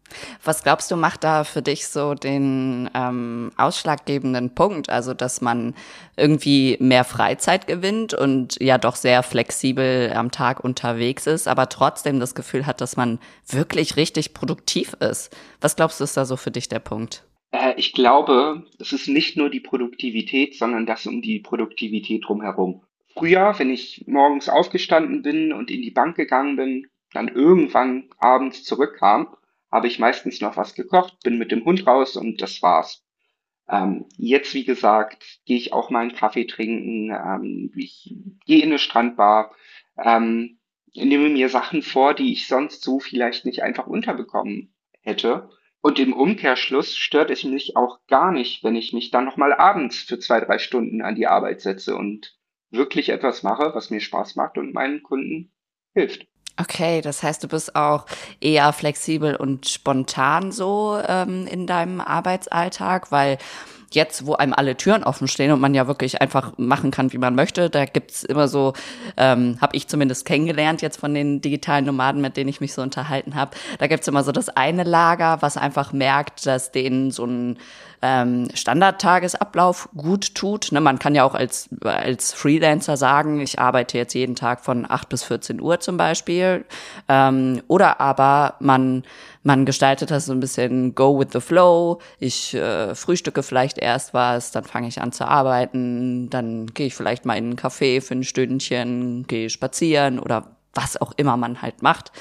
Was glaubst du, macht da für dich so den ähm, ausschlaggebenden Punkt? Also, dass man irgendwie mehr Freizeit gewinnt und ja doch sehr flexibel am Tag unterwegs ist, aber trotzdem das Gefühl hat, dass man wirklich richtig produktiv ist. Was glaubst du, ist da so für dich der Punkt? Äh, ich glaube, es ist nicht nur die Produktivität, sondern das um die Produktivität drumherum. Früher, wenn ich morgens aufgestanden bin und in die Bank gegangen bin, dann irgendwann abends zurückkam, habe ich meistens noch was gekocht, bin mit dem Hund raus und das war's. Ähm, jetzt, wie gesagt, gehe ich auch mal einen Kaffee trinken, ähm, ich gehe in eine Strandbar, ähm, nehme mir Sachen vor, die ich sonst so vielleicht nicht einfach unterbekommen hätte. Und im Umkehrschluss stört es mich auch gar nicht, wenn ich mich dann nochmal abends für zwei, drei Stunden an die Arbeit setze und wirklich etwas mache, was mir Spaß macht und meinen Kunden hilft. Okay, das heißt, du bist auch eher flexibel und spontan so ähm, in deinem Arbeitsalltag, weil jetzt, wo einem alle Türen offen stehen und man ja wirklich einfach machen kann, wie man möchte, da gibt's immer so, ähm, habe ich zumindest kennengelernt jetzt von den digitalen Nomaden, mit denen ich mich so unterhalten habe, da gibt's immer so das eine Lager, was einfach merkt, dass denen so ein ähm, Standardtagesablauf gut tut. Ne, man kann ja auch als als Freelancer sagen, ich arbeite jetzt jeden Tag von acht bis vierzehn Uhr zum Beispiel. Ähm, oder aber man man gestaltet das so ein bisschen go with the flow. Ich äh, frühstücke vielleicht erst was, dann fange ich an zu arbeiten, dann gehe ich vielleicht mal in einen Café für ein Stündchen, gehe spazieren oder was auch immer man halt macht.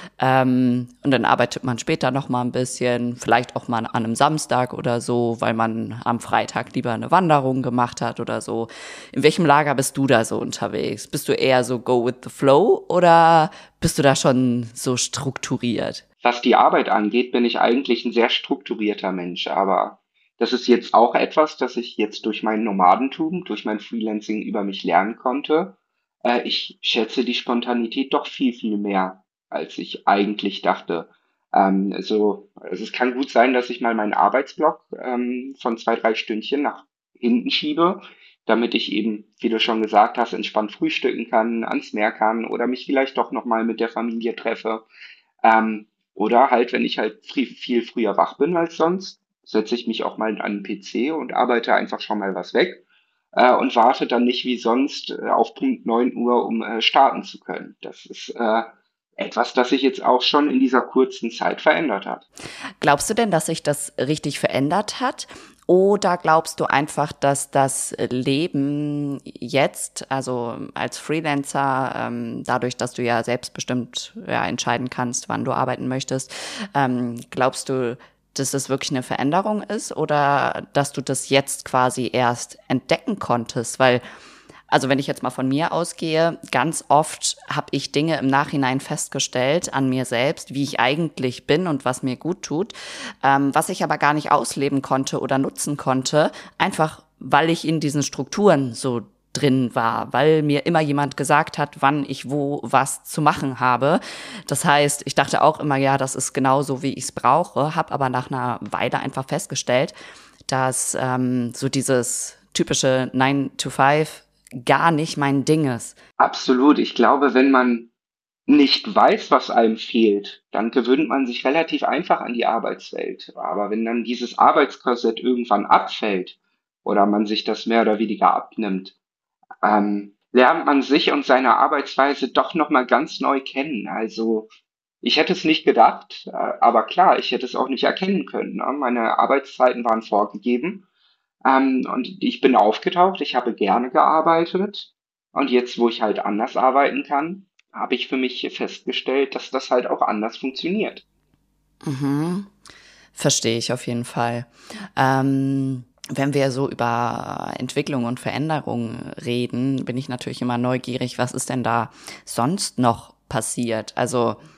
Ähm, und dann arbeitet man später noch mal ein bisschen, vielleicht auch mal an einem Samstag oder so, weil man am Freitag lieber eine Wanderung gemacht hat oder so. In welchem Lager bist du da so unterwegs? Bist du eher so go with the flow oder bist du da schon so strukturiert? Was die Arbeit angeht, bin ich eigentlich ein sehr strukturierter Mensch, aber das ist jetzt auch etwas, das ich jetzt durch mein Nomadentum, durch mein Freelancing über mich lernen konnte. Äh, ich schätze die Spontanität doch viel, viel mehr, als ich eigentlich dachte. Ähm, also, also es kann gut sein, dass ich mal meinen Arbeitsblock ähm, von zwei, drei Stündchen nach hinten schiebe, damit ich eben, wie du schon gesagt hast, entspannt frühstücken kann, ans Meer kann oder mich vielleicht doch noch mal mit der Familie treffe. Ähm, oder halt, wenn ich halt viel, viel früher wach bin als sonst, setze ich mich auch mal an den P C und arbeite einfach schon mal was weg äh, und warte dann nicht wie sonst äh, auf Punkt neun Uhr, um äh, starten zu können. Das ist äh, etwas, das sich jetzt auch schon in dieser kurzen Zeit verändert hat. Glaubst du denn, dass sich das richtig verändert hat? Oder glaubst du einfach, dass das Leben jetzt, also als Freelancer, ähm, dadurch, dass du ja selbstbestimmt ja, entscheiden kannst, wann du arbeiten möchtest, ähm, glaubst du, dass das wirklich eine Veränderung ist oder dass du das jetzt quasi erst entdecken konntest? Weil, also wenn ich jetzt mal von mir ausgehe, ganz oft habe ich Dinge im Nachhinein festgestellt an mir selbst, wie ich eigentlich bin und was mir gut tut, ähm, was ich aber gar nicht ausleben konnte oder nutzen konnte, einfach weil ich in diesen Strukturen so drin war, weil mir immer jemand gesagt hat, wann ich wo was zu machen habe. Das heißt, ich dachte auch immer, ja, das ist genau so, wie ich es brauche, habe aber nach einer Weile einfach festgestellt, dass ähm, so dieses typische nine to five gar nicht mein Ding ist. Absolut. Ich glaube, wenn man nicht weiß, was einem fehlt, dann gewöhnt man sich relativ einfach an die Arbeitswelt. Aber wenn dann dieses Arbeitskorsett irgendwann abfällt oder man sich das mehr oder weniger abnimmt, ähm, lernt man sich und seine Arbeitsweise doch nochmal ganz neu kennen. Also ich hätte es nicht gedacht, äh, aber klar, ich hätte es auch nicht erkennen können. Ne? Meine Arbeitszeiten waren vorgegeben. Ähm, und ich bin aufgetaucht, ich habe gerne gearbeitet. Und jetzt, wo ich halt anders arbeiten kann, habe ich für mich festgestellt, dass das halt auch anders funktioniert. Mhm. Verstehe ich auf jeden Fall. Ähm, wenn wir so über Entwicklung und Veränderung reden, bin ich natürlich immer neugierig, was ist denn da sonst noch passiert? Also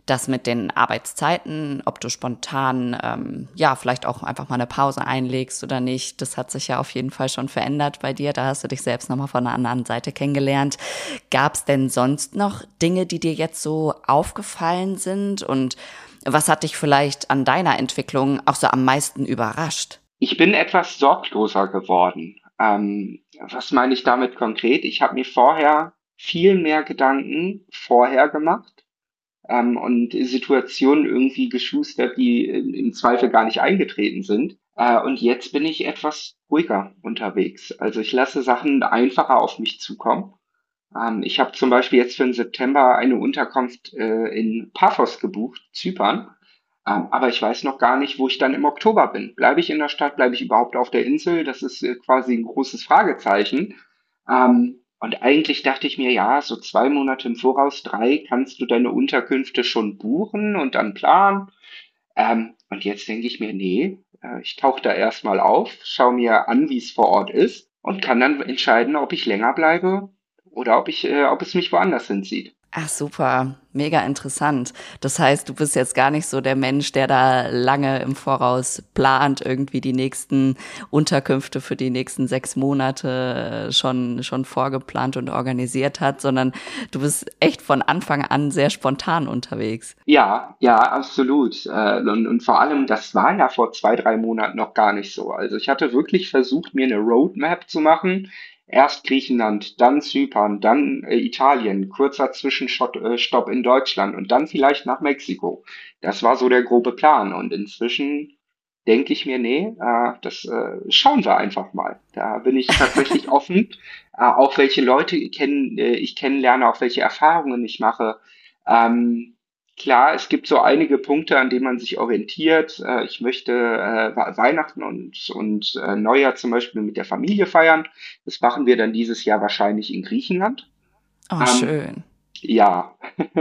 das mit den Arbeitszeiten, ob du spontan, ähm, ja, vielleicht auch einfach mal eine Pause einlegst oder nicht, das hat sich ja auf jeden Fall schon verändert bei dir. Da hast du dich selbst nochmal von einer anderen Seite kennengelernt. Gab es denn sonst noch Dinge, die dir jetzt so aufgefallen sind? Und was hat dich vielleicht an deiner Entwicklung auch so am meisten überrascht? Ich bin etwas sorgloser geworden. Ähm, was meine ich damit konkret? Ich habe mir vorher viel mehr Gedanken vorher gemacht ähm, und Situationen irgendwie geschustert, die im im Zweifel gar nicht eingetreten sind. Äh, und jetzt bin ich etwas ruhiger unterwegs. Also ich lasse Sachen einfacher auf mich zukommen. Ähm, ich habe zum Beispiel jetzt für den September eine Unterkunft äh, in Paphos gebucht, Zypern. Ähm, aber ich weiß noch gar nicht, wo ich dann im Oktober bin. Bleibe ich in der Stadt? Bleibe ich überhaupt auf der Insel? Das ist äh, quasi ein großes Fragezeichen. Ähm, und eigentlich dachte ich mir, ja, so zwei Monate im Voraus, drei, kannst du deine Unterkünfte schon buchen und dann planen. Ähm, und jetzt denke ich mir, nee, äh, ich tauche da erstmal auf, schaue mir an, wie es vor Ort ist und kann dann entscheiden, ob ich länger bleibe oder ob ich, äh, ob es mich woanders hinzieht. Ach super, mega interessant. Das heißt, du bist jetzt gar nicht so der Mensch, der da lange im Voraus plant, irgendwie die nächsten Unterkünfte für die nächsten sechs Monate äh, schon schon vorgeplant und organisiert hat, sondern du bist echt von Anfang an sehr spontan unterwegs. Ja, ja, absolut. Äh, und, und vor allem, das war ja vor zwei, drei Monaten noch gar nicht so. Also ich hatte wirklich versucht, mir eine Roadmap zu machen. Erst Griechenland, dann Zypern, dann äh, Italien, kurzer Zwischenstopp äh, Stopp in Deutschland und dann vielleicht nach Mexiko. Das war so der grobe Plan. Und inzwischen denke ich mir, nee, äh, das äh, schauen wir einfach mal. Da bin ich tatsächlich offen, äh, auch welche Leute kennen, äh, ich kennenlerne, auch welche Erfahrungen ich mache. Ähm, Klar, es gibt so einige Punkte, an denen man sich orientiert. Äh, ich möchte äh, Wa- Weihnachten und, und äh, Neujahr zum Beispiel mit der Familie feiern. Das machen wir dann dieses Jahr wahrscheinlich in Griechenland. Oh, Ähm, schön. ja,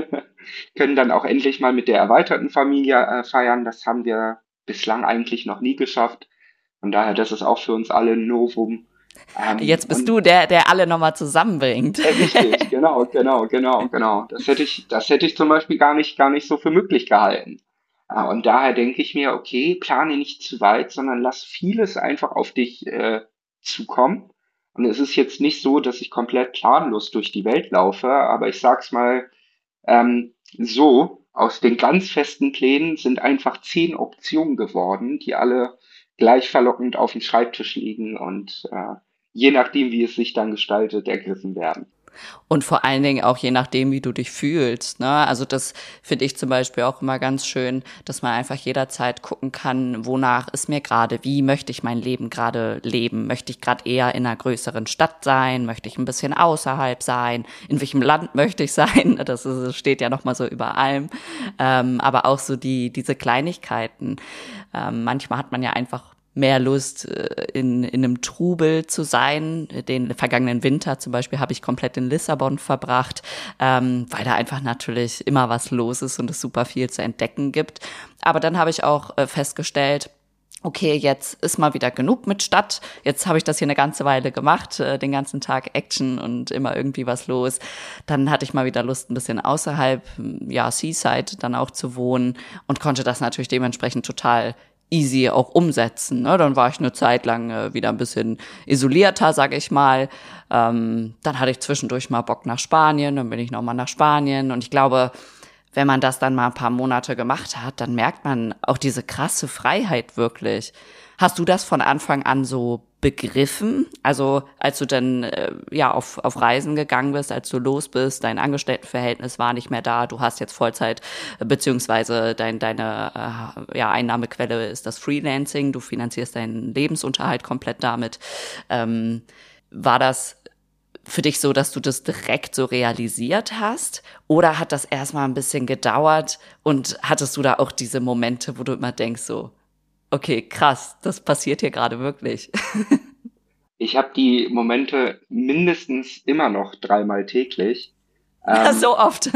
können dann auch endlich mal mit der erweiterten Familie äh, feiern. Das haben wir bislang eigentlich noch nie geschafft. Von daher, das ist auch für uns alle ein Novum. Ähm, Jetzt bist und du der, der alle nochmal zusammenbringt. äh, richtig, genau, genau, genau, genau. Das hätte ich, das hätte ich zum Beispiel gar nicht, gar nicht so für möglich gehalten. Äh, und daher denke ich mir, okay, plane nicht zu weit, sondern lass vieles einfach auf dich äh, zukommen. Und es ist jetzt nicht so, dass ich komplett planlos durch die Welt laufe, aber ich sag's mal ähm, so, aus den ganz festen Plänen sind einfach zehn Optionen geworden, die alle gleich verlockend auf dem Schreibtisch liegen und äh, je nachdem, wie es sich dann gestaltet, ergriffen werden. Und vor allen Dingen auch je nachdem, wie du dich fühlst, ne? Also das finde ich zum Beispiel auch immer ganz schön, dass man einfach jederzeit gucken kann, wonach ist mir gerade, wie möchte ich mein Leben gerade leben? Möchte ich gerade eher in einer größeren Stadt sein? Möchte ich ein bisschen außerhalb sein? In welchem Land möchte ich sein? Das ist, steht ja nochmal so über allem. Ähm, aber auch so die diese Kleinigkeiten. Ähm, manchmal hat man ja einfach mehr Lust, äh, in, in einem Trubel zu sein. Den vergangenen Winter zum Beispiel habe ich komplett in Lissabon verbracht, ähm, weil da einfach natürlich immer was los ist und es super viel zu entdecken gibt. Aber dann habe ich auch äh, festgestellt, okay, jetzt ist mal wieder genug mit Stadt. Jetzt habe ich das hier eine ganze Weile gemacht, äh, den ganzen Tag Action und immer irgendwie was los. Dann hatte ich mal wieder Lust, ein bisschen außerhalb, ja, Seaside dann auch zu wohnen und konnte das natürlich dementsprechend total easy auch umsetzen. Ne? Dann war ich eine Zeit lang äh, wieder ein bisschen isolierter, sage ich mal. Ähm, dann hatte ich zwischendurch mal Bock nach Spanien, dann bin ich nochmal nach Spanien. Und ich glaube, wenn man das dann mal ein paar Monate gemacht hat, dann merkt man auch diese krasse Freiheit wirklich. Hast du das von Anfang an so begriffen? Also als du dann äh, ja auf, auf Reisen gegangen bist, als du los bist, dein Angestelltenverhältnis war nicht mehr da, du hast jetzt Vollzeit, äh, beziehungsweise dein, deine äh, ja, Einnahmequelle ist das Freelancing, du finanzierst deinen Lebensunterhalt komplett damit. Ähm, war das für dich so, dass du das direkt so realisiert hast? Oder hat das erstmal ein bisschen gedauert und hattest du da auch diese Momente, wo du immer denkst so, okay, krass, das passiert hier gerade wirklich. Ich habe die Momente mindestens immer noch dreimal täglich. Ähm, So oft.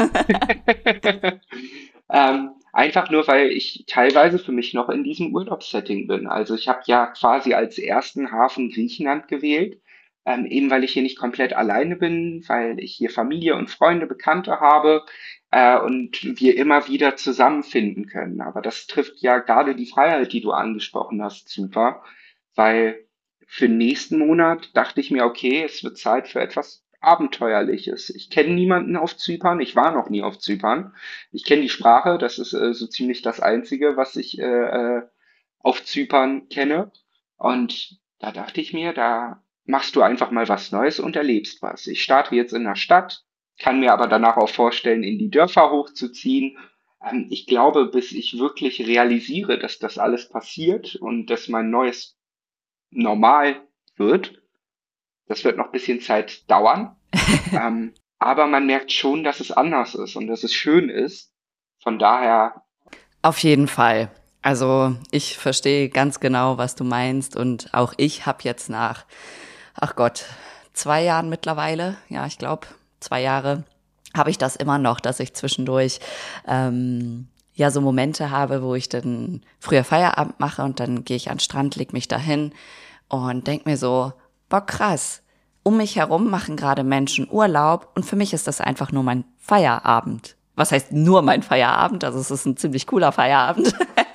ähm, einfach nur, weil ich teilweise für mich noch in diesem Urlaubssetting bin. Also ich habe ja quasi als ersten Hafen Griechenland gewählt. ähm, eben weil ich hier nicht komplett alleine bin, weil ich hier Familie und Freunde, Bekannte habe äh, und wir immer wieder zusammenfinden können. Aber das trifft ja gerade die Freiheit, die du angesprochen hast, super, weil für nächsten Monat dachte ich mir, okay, es wird Zeit für etwas Abenteuerliches. Ich kenne niemanden auf Zypern, ich war noch nie auf Zypern. Ich kenne die Sprache, das ist äh, so ziemlich das Einzige, was ich äh, äh, auf Zypern kenne. Und da dachte ich mir, da machst du einfach mal was Neues und erlebst was. Ich starte jetzt in der Stadt, kann mir aber danach auch vorstellen, in die Dörfer hochzuziehen. Ähm, ich glaube, bis ich wirklich realisiere, dass das alles passiert und dass mein neues Normal wird, das wird noch ein bisschen Zeit dauern. Ähm, aber man merkt schon, dass es anders ist und dass es schön ist. Von daher, Auf jeden Fall. Also ich verstehe ganz genau, was du meinst und auch ich habe jetzt nach, ach Gott, zwei Jahren mittlerweile, ja, ich glaube, zwei Jahre, habe ich das immer noch, dass ich zwischendurch ähm, ja so Momente habe, wo ich dann früher Feierabend mache und dann gehe ich an den Strand, leg mich dahin und denk mir so, boah, krass, um mich herum machen gerade Menschen Urlaub und für mich ist das einfach nur mein Feierabend. Was heißt nur mein Feierabend? Also es ist ein ziemlich cooler Feierabend.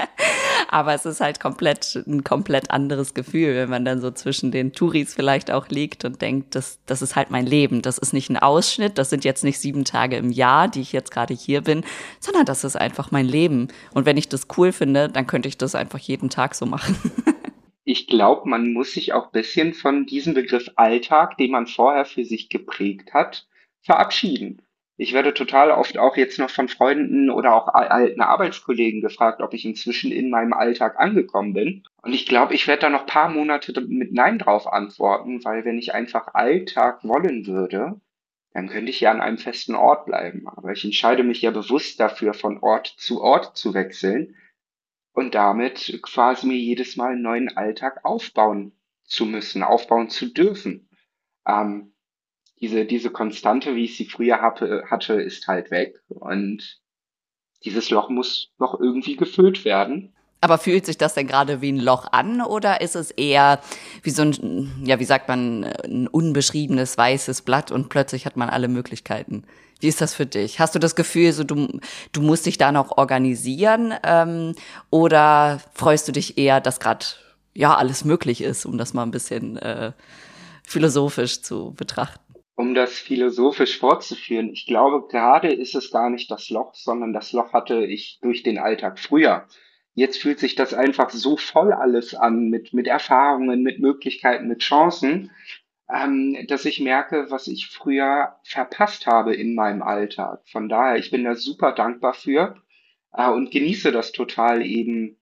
Aber es ist halt komplett ein komplett anderes Gefühl, wenn man dann so zwischen den Touris vielleicht auch liegt und denkt, das, das ist halt mein Leben. Das ist nicht ein Ausschnitt, das sind jetzt nicht sieben Tage im Jahr, die ich jetzt gerade hier bin, sondern das ist einfach mein Leben. Und wenn ich das cool finde, dann könnte ich das einfach jeden Tag so machen. ich glaube, man muss sich auch ein bisschen von diesem Begriff Alltag, den man vorher für sich geprägt hat, verabschieden. Ich werde total oft auch jetzt noch von Freunden oder auch al- alten Arbeitskollegen gefragt, ob ich inzwischen in meinem Alltag angekommen bin. Und ich glaube, ich werde da noch ein paar Monate mit Nein drauf antworten, weil wenn ich einfach Alltag wollen würde, dann könnte ich ja an einem festen Ort bleiben. Aber ich entscheide mich ja bewusst dafür, von Ort zu Ort zu wechseln und damit quasi mir jedes Mal einen neuen Alltag aufbauen zu müssen, aufbauen zu dürfen. Ähm, diese, diese Konstante, wie ich sie früher hatte, hatte, ist halt weg. Und dieses Loch muss noch irgendwie gefüllt werden. Aber fühlt sich das denn gerade wie ein Loch an oder ist es eher wie so ein, ja, wie sagt man, ein unbeschriebenes weißes Blatt und plötzlich hat man alle Möglichkeiten? Wie ist das für dich? Hast du das Gefühl, so du, du musst dich da noch organisieren ähm, oder freust du dich eher, dass gerade ja alles möglich ist, um das mal ein bisschen äh, philosophisch zu betrachten? Um das philosophisch fortzuführen, ich glaube, gerade ist es gar nicht das Loch, sondern das Loch hatte ich durch den Alltag früher. Jetzt fühlt sich das einfach so voll alles an mit, mit Erfahrungen, mit Möglichkeiten, mit Chancen, ähm, dass ich merke, was ich früher verpasst habe in meinem Alltag. Von daher, ich bin da super dankbar für äh, und genieße das total eben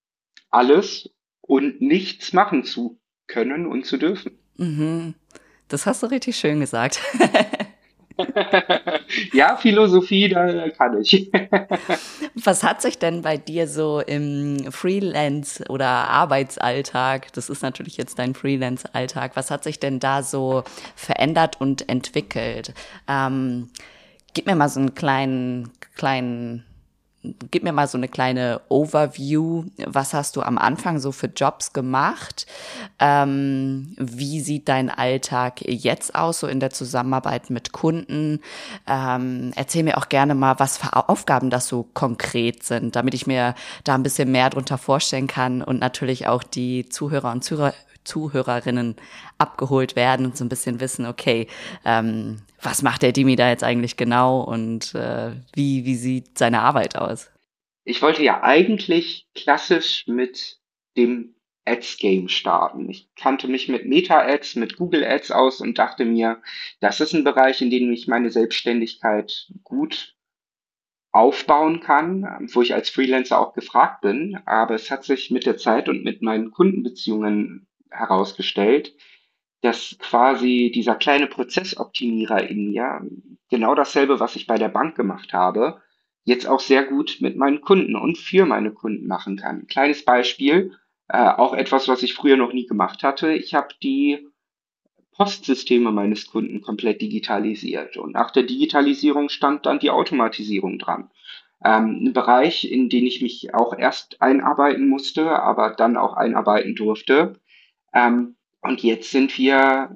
alles und nichts machen zu können und zu dürfen. Mhm. Das hast du richtig schön gesagt. Ja, Philosophie, da kann ich. Was hat sich denn bei dir so im Freelance- oder Arbeitsalltag, das ist natürlich jetzt dein Freelance-Alltag, was hat sich denn da so verändert und entwickelt? Ähm, gib mir mal so einen kleinen, kleinen, gib mir mal so eine kleine Overview. Was hast du am Anfang so für Jobs gemacht? Ähm, wie sieht dein Alltag jetzt aus, so in der Zusammenarbeit mit Kunden? Ähm, erzähl mir auch gerne mal, was für Aufgaben das so konkret sind, damit ich mir da ein bisschen mehr drunter vorstellen kann und natürlich auch die Zuhörer und Zuhörer, Zuhörerinnen abgeholt werden und so ein bisschen wissen, okay, ähm, was macht der Dimi da jetzt eigentlich genau und äh, wie, wie sieht seine Arbeit aus? Ich wollte ja eigentlich klassisch mit dem Ads-Game starten. Ich kannte mich mit Meta-Ads, mit Google Ads aus und dachte mir, das ist ein Bereich, in dem ich meine Selbstständigkeit gut aufbauen kann, wo ich als Freelancer auch gefragt bin. Aber es hat sich mit der Zeit und mit meinen Kundenbeziehungen herausgestellt, dass quasi dieser kleine Prozessoptimierer in mir, genau dasselbe, was ich bei der Bank gemacht habe, jetzt auch sehr gut mit meinen Kunden und für meine Kunden machen kann. Kleines Beispiel, äh, auch etwas, was ich früher noch nie gemacht hatte. Ich habe die Postsysteme meines Kunden komplett digitalisiert und nach der Digitalisierung stand dann die Automatisierung dran. Ähm, ein Bereich, in den ich mich auch erst einarbeiten musste, aber dann auch einarbeiten durfte. Ähm, und jetzt sind wir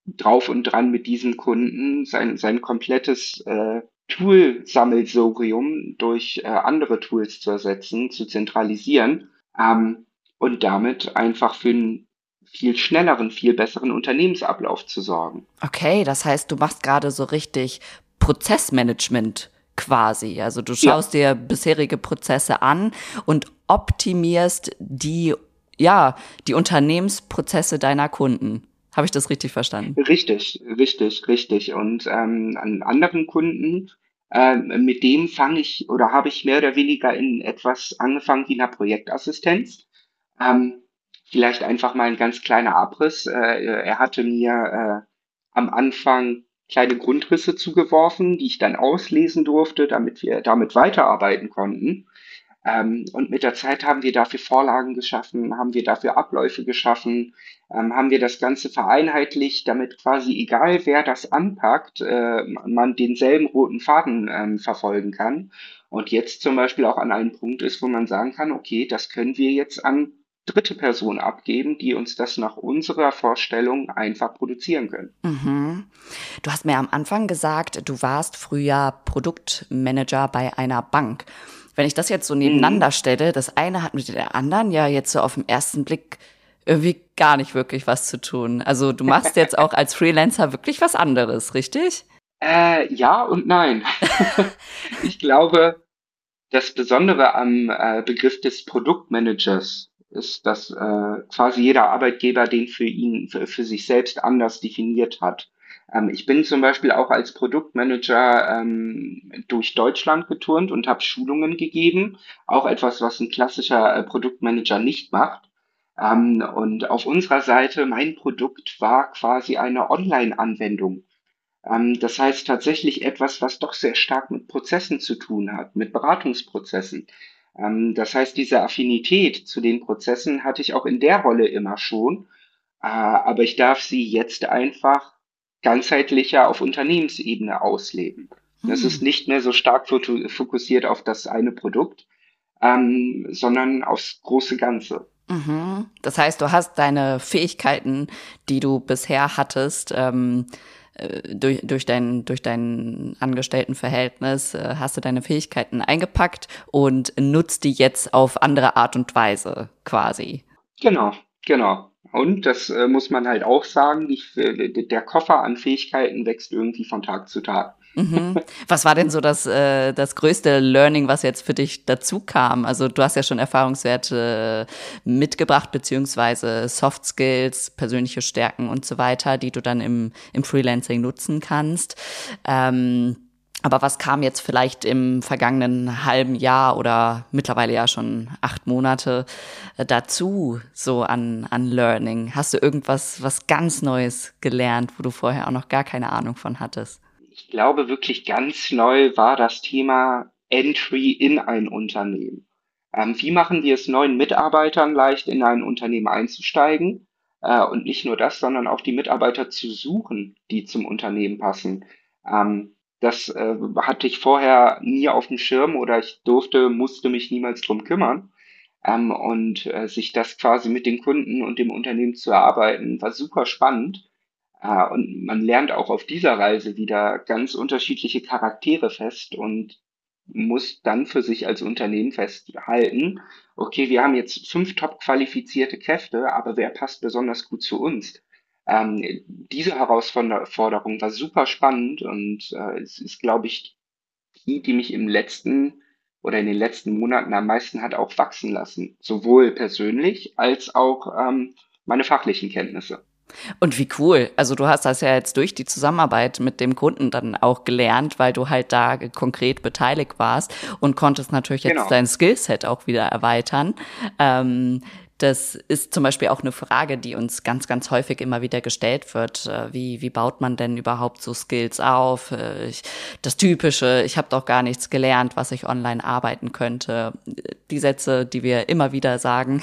drauf und dran mit diesem Kunden, sein, sein komplettes äh, Tool-Sammelsurium durch äh, andere Tools zu ersetzen, zu zentralisieren ähm, und damit einfach für einen viel schnelleren, viel besseren Unternehmensablauf zu sorgen. Okay, das heißt, du machst gerade so richtig Prozessmanagement quasi. Also du schaust ja. dir bisherige Prozesse an und optimierst die, ja, die Unternehmensprozesse deiner Kunden. Habe ich das richtig verstanden? Richtig, richtig, richtig. Und ähm, an anderen Kunden, ähm, mit dem fange ich oder habe ich mehr oder weniger in etwas angefangen wie einer Projektassistenz. Ähm, vielleicht einfach mal ein ganz kleiner Abriss. Äh, er hatte mir äh, am Anfang kleine Grundrisse zugeworfen, die ich dann auslesen durfte, damit wir damit weiterarbeiten konnten. Ähm, und mit der Zeit haben wir dafür Vorlagen geschaffen, haben wir dafür Abläufe geschaffen, ähm, haben wir das Ganze vereinheitlicht, damit quasi egal wer das anpackt, äh, man denselben roten Faden ähm, verfolgen kann. Und jetzt zum Beispiel auch an einem Punkt ist, wo man sagen kann, okay, das können wir jetzt an dritte Personen abgeben, die uns das nach unserer Vorstellung einfach produzieren können. Mhm. Du hast mir am Anfang gesagt, du warst früher Produktmanager bei einer Bank. Wenn ich das jetzt so nebeneinander stelle, das eine hat mit der anderen ja jetzt so auf den ersten Blick irgendwie gar nicht wirklich was zu tun. Also du machst jetzt auch als Freelancer wirklich was anderes, richtig? Äh, ja und nein. Ich glaube, das Besondere am äh, Begriff des Produktmanagers ist, dass äh, quasi jeder Arbeitgeber den für ihn, für, für sich selbst anders definiert hat. Ähm, ich bin zum Beispiel auch als Produktmanager ähm, durch Deutschland geturnt und habe Schulungen gegeben. Auch etwas, was ein klassischer äh, Produktmanager nicht macht. Ähm, und auf unserer Seite, mein Produkt war quasi eine Online-Anwendung. Ähm, das heißt tatsächlich etwas, was doch sehr stark mit Prozessen zu tun hat, mit Beratungsprozessen. Ähm, das heißt, diese Affinität zu den Prozessen hatte ich auch in der Rolle immer schon, äh, aber ich darf sie jetzt einfach ganzheitlicher auf Unternehmensebene ausleben. Das ist nicht mehr so stark foto- fokussiert auf das eine Produkt, ähm, sondern aufs große Ganze. Mhm. Das heißt, du hast deine Fähigkeiten, die du bisher hattest, ähm, äh, durch, durch dein, durch dein Angestelltenverhältnis, äh, hast du deine Fähigkeiten eingepackt und nutzt die jetzt auf andere Art und Weise quasi. Genau, genau. Und das äh, muss man halt auch sagen, die, der Koffer an Fähigkeiten wächst irgendwie von Tag zu Tag. Mhm. Was war denn so das, äh, das größte Learning, was jetzt für dich dazu kam? Also du hast ja schon Erfahrungswerte mitgebracht, beziehungsweise Soft Skills, persönliche Stärken und so weiter, die du dann im, im Freelancing nutzen kannst. Ähm, aber was kam jetzt vielleicht im vergangenen halben Jahr oder mittlerweile ja schon acht Monate äh, dazu, so an, an Learning? Hast du irgendwas, was ganz Neues gelernt, wo du vorher auch noch gar keine Ahnung von hattest? Ich glaube, wirklich ganz neu war das Thema Entry in ein Unternehmen. Ähm, wie machen wir es neuen Mitarbeitern leicht, in ein Unternehmen einzusteigen? Äh, und nicht nur das, sondern auch die Mitarbeiter zu suchen, die zum Unternehmen passen. Ähm, das äh, hatte ich vorher nie auf dem Schirm oder ich durfte, musste mich niemals drum kümmern. Ähm, und äh, sich das quasi mit den Kunden und dem Unternehmen zu erarbeiten, war super spannend. Äh, und man lernt auch auf dieser Reise wieder ganz unterschiedliche Charaktere fest und muss dann für sich als Unternehmen festhalten, okay, wir haben jetzt fünf top qualifizierte Kräfte, aber wer passt besonders gut zu uns? Ähm, diese Herausforderung war super spannend und äh, es ist, glaube ich, die, die mich im letzten oder in den letzten Monaten am meisten hat auch wachsen lassen, sowohl persönlich als auch ähm, meine fachlichen Kenntnisse. Und wie cool. Also du hast das ja jetzt durch die Zusammenarbeit mit dem Kunden dann auch gelernt, weil du halt da konkret beteiligt warst und konntest natürlich jetzt Genau. dein Skillset auch wieder erweitern. Ähm, das ist zum Beispiel auch eine Frage, die uns ganz, ganz häufig immer wieder gestellt wird. Äh, Wie, wie baut man denn überhaupt so Skills auf? Äh, Ich, das Typische, ich habe doch gar nichts gelernt, was ich online arbeiten könnte. Die Sätze, die wir immer wieder sagen.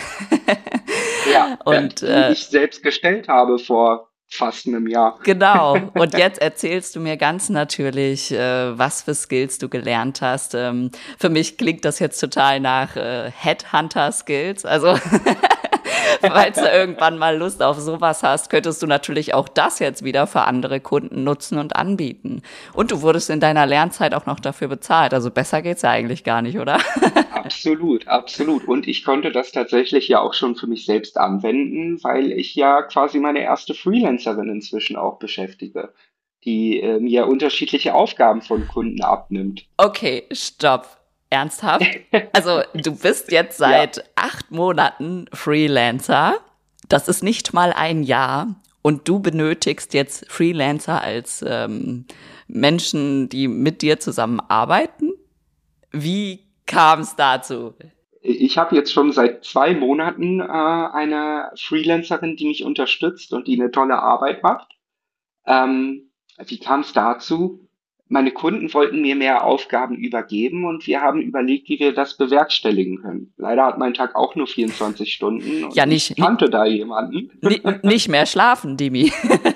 Ja, Und die äh, ich selbst gestellt habe vor fast einem Jahr. Genau. Und jetzt erzählst du mir ganz natürlich, äh, was für Skills du gelernt hast. Ähm, für mich klingt das jetzt total nach äh, Headhunter-Skills. Also falls du irgendwann mal Lust auf sowas hast, könntest du natürlich auch das jetzt wieder für andere Kunden nutzen und anbieten. Und du wurdest in deiner Lernzeit auch noch dafür bezahlt. Also besser geht's ja eigentlich gar nicht, oder? Absolut, absolut. Und ich konnte das tatsächlich ja auch schon für mich selbst anwenden, weil ich ja quasi meine erste Freelancerin inzwischen auch beschäftige, die äh, mir unterschiedliche Aufgaben von Kunden abnimmt. Okay, stopp. Ernsthaft? Also du bist jetzt Ja. seit acht Monaten Freelancer. Das ist nicht mal ein Jahr. Und du benötigst jetzt Freelancer als ähm, Menschen, die mit dir zusammenarbeiten? Wie kam es dazu? Ich habe jetzt schon seit zwei Monaten äh, eine Freelancerin, die mich unterstützt und die eine tolle Arbeit macht. Ähm, wie kam es dazu? Meine Kunden wollten mir mehr Aufgaben übergeben und wir haben überlegt, wie wir das bewerkstelligen können. Leider hat mein Tag auch nur vierundzwanzig Stunden und Ja, ich nicht, kannte da jemanden. ni- nicht mehr schlafen, Dimi.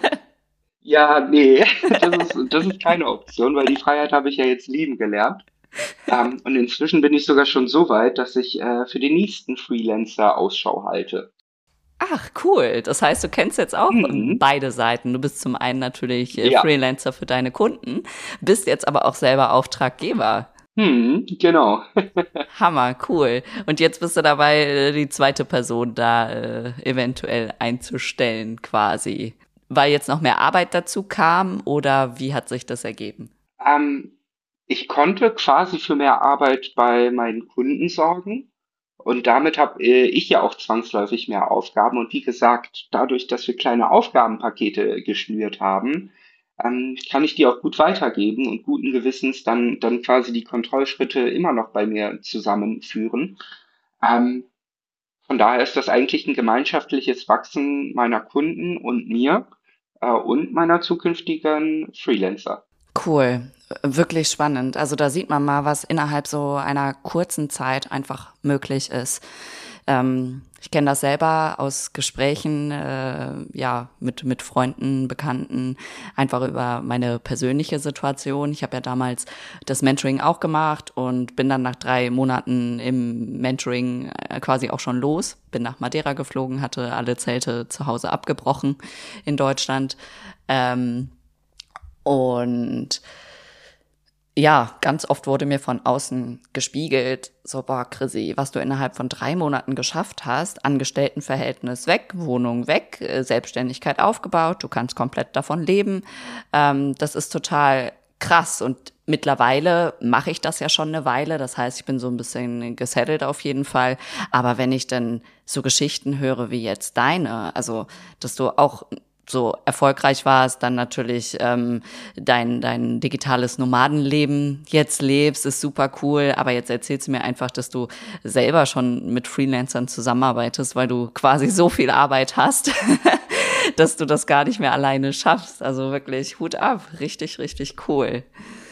Ja, nee, das ist, das ist keine Option, weil die Freiheit habe ich ja jetzt lieben gelernt. Ähm, und inzwischen bin ich sogar schon so weit, dass ich äh, für den nächsten Freelancer Ausschau halte. Ach, cool. Das heißt, du kennst jetzt auch ähm, Mhm. beide Seiten. Du bist zum einen natürlich äh, Ja, Freelancer für deine Kunden, bist jetzt aber auch selber Auftraggeber. mhm, genau. Hammer, cool. Und jetzt bist du dabei, äh, die zweite Person da äh, eventuell einzustellen, quasi. Weil jetzt noch mehr Arbeit dazu kam oder wie hat sich das ergeben? Ähm, Ich konnte quasi für mehr Arbeit bei meinen Kunden sorgen und damit habe äh, ich ja auch zwangsläufig mehr Aufgaben. Und wie gesagt, dadurch, dass wir kleine Aufgabenpakete geschnürt haben, ähm, kann ich die auch gut weitergeben und guten Gewissens dann, dann quasi die Kontrollschritte immer noch bei mir zusammenführen. Ähm, von daher ist das eigentlich ein gemeinschaftliches Wachsen meiner Kunden und mir äh, und meiner zukünftigen Freelancer. Cool, wirklich spannend. Also da sieht man mal, was innerhalb so einer kurzen Zeit einfach möglich ist. Ähm, ich kenne das selber aus Gesprächen, äh, ja, mit mit Freunden, Bekannten, einfach über meine persönliche Situation. Ich habe ja damals das Mentoring auch gemacht und bin dann nach drei Monaten im Mentoring äh, quasi auch schon los. Bin nach Madeira geflogen, hatte alle Zelte zu Hause abgebrochen in Deutschland. Ähm, und ja, ganz oft wurde mir von außen gespiegelt, so, boah, Chrissy, was du innerhalb von drei Monaten geschafft hast, Angestelltenverhältnis weg, Wohnung weg, äh, Selbstständigkeit aufgebaut, du kannst komplett davon leben. Ähm, das ist total krass und mittlerweile mache ich das ja schon eine Weile. Das heißt, ich bin so ein bisschen gesettelt auf jeden Fall. Aber wenn ich dann so Geschichten höre wie jetzt deine, also, dass du auch so erfolgreich warst, dann natürlich ähm, dein dein digitales Nomadenleben jetzt lebst, ist super cool. Aber jetzt erzählst du mir einfach, dass du selber schon mit Freelancern zusammenarbeitest, weil du quasi so viel Arbeit hast, dass du das gar nicht mehr alleine schaffst. Also wirklich Hut ab, richtig, richtig cool.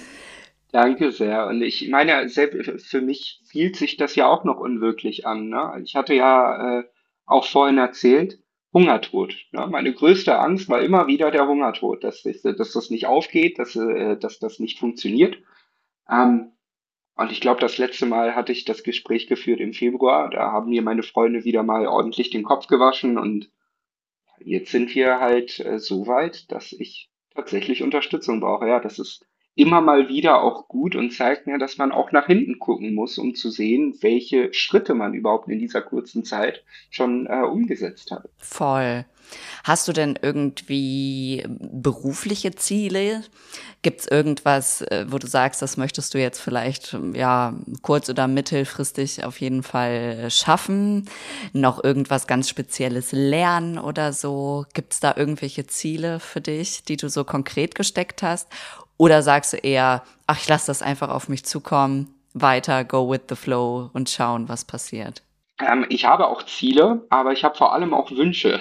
Danke sehr. Und ich meine, selbst für mich fühlt sich das ja auch noch unwirklich an, ne? Ich hatte ja äh, auch vorhin erzählt, Hungertod. Ne? Meine größte Angst war immer wieder der Hungertod, dass, ich, dass das nicht aufgeht, dass, äh, dass das nicht funktioniert. Ähm, und ich glaube, das letzte Mal hatte ich das Gespräch geführt im Februar. Da haben mir meine Freunde wieder mal ordentlich den Kopf gewaschen und jetzt sind wir halt äh, so weit, dass ich tatsächlich Unterstützung brauche. Ja, das ist immer mal wieder auch gut und zeigt mir, dass man auch nach hinten gucken muss, um zu sehen, welche Schritte man überhaupt in dieser kurzen Zeit schon äh, umgesetzt hat. Voll. Hast du denn irgendwie berufliche Ziele? Gibt's irgendwas, äh, wo du sagst, das möchtest du jetzt vielleicht, ähm, ja, kurz- oder mittelfristig auf jeden Fall schaffen? Noch irgendwas ganz Spezielles lernen oder so? Gibt's da irgendwelche Ziele für dich, die du so konkret gesteckt hast? Oder sagst du eher, ach, ich lasse das einfach auf mich zukommen, weiter, go with the flow und schauen, was passiert? Ähm, ich habe auch Ziele, aber ich habe vor allem auch Wünsche.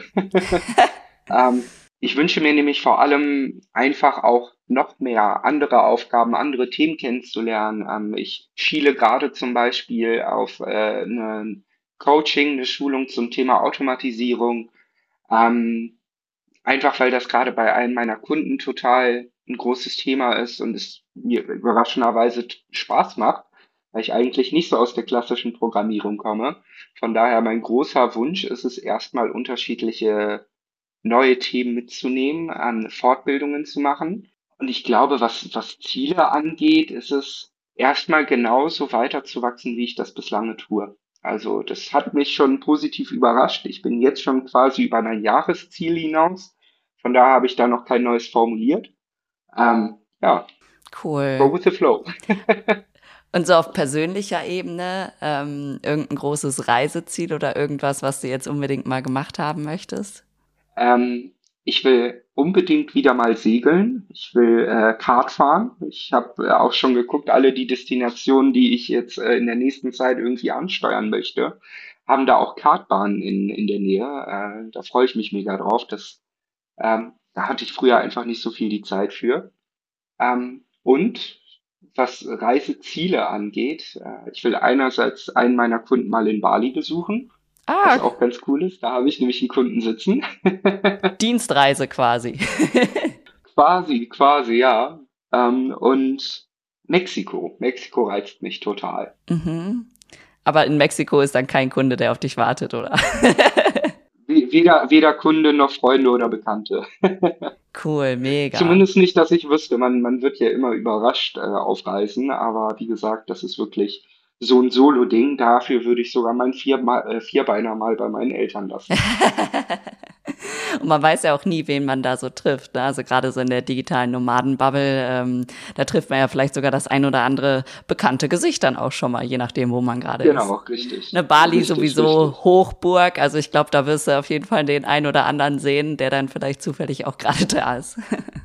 Ähm, ich wünsche mir nämlich vor allem einfach auch noch mehr andere Aufgaben, andere Themen kennenzulernen. Ähm, ich schiele gerade zum Beispiel auf äh, eine Coaching, eine Schulung zum Thema Automatisierung. Ähm, Einfach weil das gerade bei einem meiner Kunden total ein großes Thema ist und es mir überraschenderweise t- Spaß macht. weil ich eigentlich nicht so aus der klassischen Programmierung komme. Von daher mein großer Wunsch ist es erstmal unterschiedliche neue Themen mitzunehmen, an Fortbildungen zu machen. Und ich glaube, was, was Ziele angeht, ist es erstmal genauso weiterzuwachsen, wie ich das bislang tue. Also das hat mich schon positiv überrascht. Ich bin jetzt schon quasi über mein Jahresziel hinaus. Von daher habe ich da noch kein neues formuliert. Ähm, ja, go Cool. with the flow. Und so auf persönlicher Ebene, ähm, irgendein großes Reiseziel oder irgendwas, was du jetzt unbedingt mal gemacht haben möchtest? Ähm, ich will unbedingt wieder mal segeln. Ich will äh, Kart fahren. Ich habe äh, auch schon geguckt, alle die Destinationen, die ich jetzt äh, in der nächsten Zeit irgendwie ansteuern möchte, haben da auch Kartbahnen in, in der Nähe. Äh, da freue ich mich mega drauf. Das, ähm, da hatte ich früher einfach nicht so viel die Zeit für. Ähm, und was Reiseziele angeht, äh, ich will einerseits einen meiner Kunden mal in Bali besuchen, was Ah, auch ganz cool ist. Da habe ich nämlich einen Kunden sitzen. Dienstreise quasi. Quasi, quasi, ja. Ähm, und Mexiko. Mexiko reizt mich total. Mhm. Aber in Mexiko ist dann kein Kunde, der auf dich wartet, oder? We- Weder, weder Kunde noch Freunde oder Bekannte. Cool, mega. Zumindest nicht, dass ich wüsste. Man, man wird ja immer überrascht äh, auf Reisen, aber wie gesagt, das ist wirklich so ein Solo-Ding. Dafür würde ich sogar meinen Vierma äh, Vierbeiner mal bei meinen Eltern lassen. Und man weiß ja auch nie, wen man da so trifft. Ne? Also gerade so in der digitalen Nomadenbubble, ähm, da trifft man ja vielleicht sogar das ein oder andere bekannte Gesicht dann auch schon mal, je nachdem, wo man gerade ist. Genau, richtig. Ne, Bali Richtig, sowieso richtig. Hochburg, also ich glaube, da wirst du auf jeden Fall den einen oder anderen sehen, der dann vielleicht zufällig auch gerade da ist.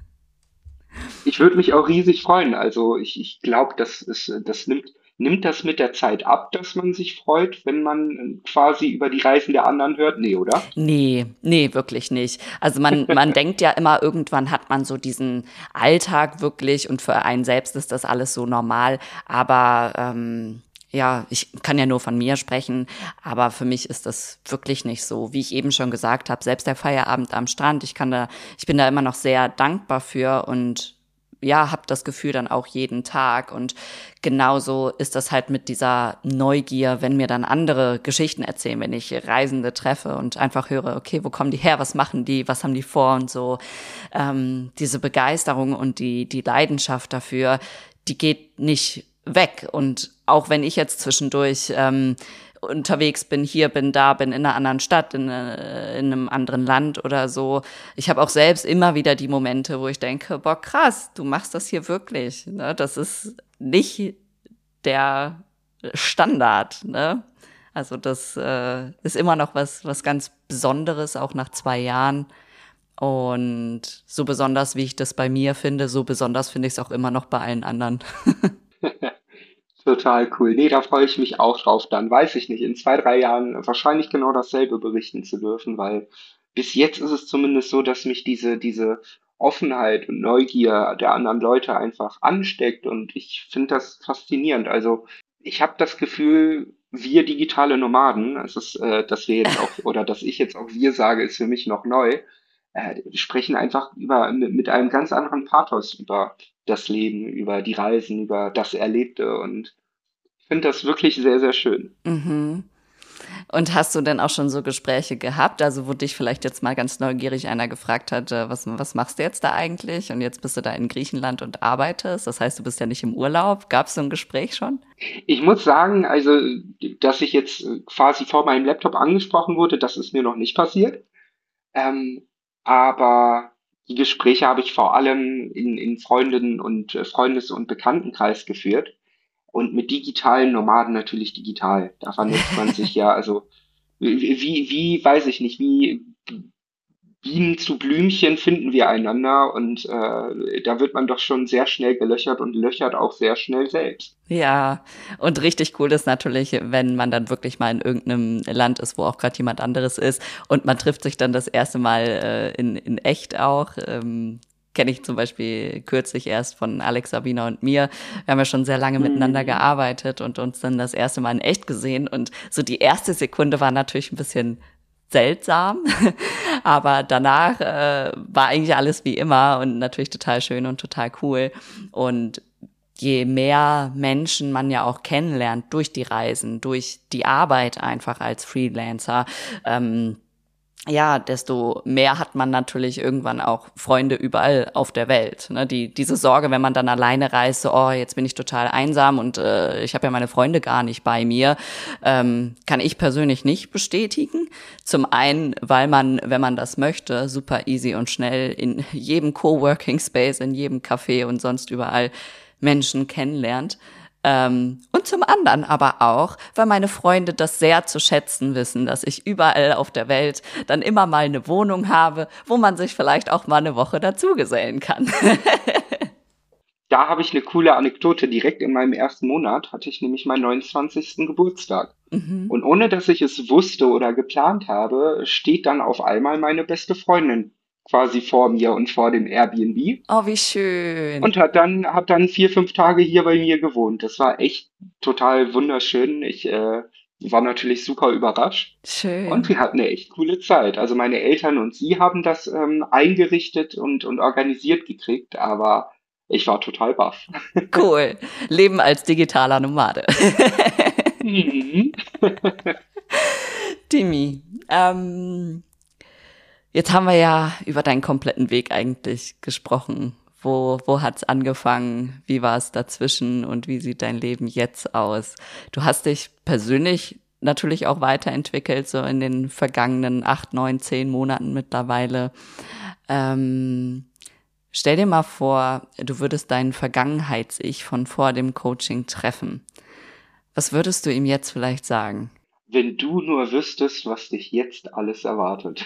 Ich würde mich auch riesig freuen. Also ich, ich glaube, das ist, das nimmt, nimmt das mit der Zeit ab, dass man sich freut, wenn man äh, quasi über die Reisen der anderen hört? Nee, oder? Nee, nee, wirklich nicht. Also man, man denkt ja immer, irgendwann hat man so diesen Alltag wirklich und für einen selbst ist das alles so normal. Aber ähm, ja, ich kann ja nur von mir sprechen, aber für mich ist das wirklich nicht so. Wie ich eben schon gesagt habe, selbst der Feierabend am Strand, ich kann da, ich bin da immer noch sehr dankbar für und ja, habe das Gefühl dann auch jeden Tag. Und genauso ist das halt mit dieser Neugier, wenn mir dann andere Geschichten erzählen, wenn ich Reisende treffe und einfach höre, okay, wo kommen die her, was machen die, was haben die vor und so. Ähm, diese Begeisterung und die, die Leidenschaft dafür, die geht nicht weg. Und auch wenn ich jetzt zwischendurch ähm, unterwegs bin, hier bin, da bin, in einer anderen Stadt, in, äh, in einem anderen Land oder so. Ich habe auch selbst immer wieder die Momente, wo ich denke, boah, krass, du machst das hier wirklich. Ne? Das ist nicht der Standard. Ne? Also das äh, ist immer noch was, was ganz Besonderes, auch nach zwei Jahren. Und so besonders, wie ich das bei mir finde, so besonders finde ich es auch immer noch bei allen anderen. Total cool. Nee, da freue ich mich auch drauf. Dann weiß ich nicht, in zwei, drei Jahren wahrscheinlich genau dasselbe berichten zu dürfen, weil bis jetzt ist es zumindest so, dass mich diese, diese Offenheit und Neugier der anderen Leute einfach ansteckt und ich finde das faszinierend. Also ich habe das Gefühl, wir digitale Nomaden, es ist, äh, dass wir jetzt auch, oder dass ich jetzt auch wir sage, ist für mich noch neu, äh, wir sprechen einfach über, mit, mit einem ganz anderen Pathos über das Leben, über die Reisen, über das Erlebte und ich finde das wirklich sehr, sehr schön. Mhm. Und hast du denn auch schon so Gespräche gehabt, also wo dich vielleicht jetzt mal ganz neugierig einer gefragt hat, äh, was, was machst du jetzt da eigentlich? Und jetzt bist du da in Griechenland und arbeitest. Das heißt, du bist ja nicht im Urlaub. Gab es so ein Gespräch schon? Ich muss sagen, also, dass ich jetzt äh, quasi vor meinem Laptop angesprochen wurde, das ist mir noch nicht passiert. Ähm, aber die Gespräche habe ich vor allem in, in Freundinnen und äh, Freundes- und Bekanntenkreis geführt. Und mit digitalen Nomaden natürlich digital. Da vernetzt man sich ja, also wie, wie, wie, weiß ich nicht, wie Bienen zu Blümchen finden wir einander und äh, da wird man doch schon sehr schnell gelöchert und löchert auch sehr schnell selbst. Ja, und richtig cool ist natürlich, wenn man dann wirklich mal in irgendeinem Land ist, wo auch gerade jemand anderes ist und man trifft sich dann das erste Mal äh, in, in echt auch. Ähm, kenne ich zum Beispiel kürzlich erst von Alex, Sabina und mir. Wir haben ja schon sehr lange miteinander Mhm. gearbeitet und uns dann das erste Mal in echt gesehen. Und so die erste Sekunde war natürlich ein bisschen seltsam, aber danach äh, war eigentlich alles wie immer und natürlich total schön und total cool. Und je mehr Menschen man ja auch kennenlernt durch die Reisen, durch die Arbeit einfach als Freelancer, ähm, ja, desto mehr hat man natürlich irgendwann auch Freunde überall auf der Welt. Ne? Die diese Sorge, wenn man dann alleine reist, so, oh, jetzt bin ich total einsam und äh, ich habe ja meine Freunde gar nicht bei mir, ähm, kann ich persönlich nicht bestätigen. Zum einen, weil man, wenn man das möchte, super easy und schnell in jedem Coworking Space, in jedem Café und sonst überall Menschen kennenlernt. Ähm, und zum anderen aber auch, weil meine Freunde das sehr zu schätzen wissen, dass ich überall auf der Welt dann immer mal eine Wohnung habe, wo man sich vielleicht auch mal eine Woche dazugesellen kann. Da habe ich eine coole Anekdote. Direkt in meinem ersten Monat hatte ich nämlich meinen neunundzwanzigsten Geburtstag. Mhm. Und ohne dass ich es wusste oder geplant habe, steht dann auf einmal meine beste Freundin quasi vor mir und vor dem Airbnb Oh, wie schön. und hat dann, hat dann vier, fünf Tage hier bei mir gewohnt. Das war echt total wunderschön. Ich äh, war natürlich super überrascht und Schön. wir hatten eine echt coole Zeit. Also meine Eltern und sie haben das ähm, eingerichtet und, und organisiert gekriegt, aber ich war total baff. Cool. Leben als digitaler Nomade. Mhm. Timi, ähm, jetzt haben wir ja über deinen kompletten Weg eigentlich gesprochen. Wo, wo hat's angefangen? Wie war es dazwischen? Und wie sieht dein Leben jetzt aus? Du hast dich persönlich natürlich auch weiterentwickelt, so in den vergangenen acht, neun, zehn Monaten mittlerweile. Ähm, stell dir mal vor, du würdest deinen Vergangenheits-Ich von vor dem Coaching treffen. Was würdest du ihm jetzt vielleicht sagen? Wenn du nur wüsstest, was dich jetzt alles erwartet.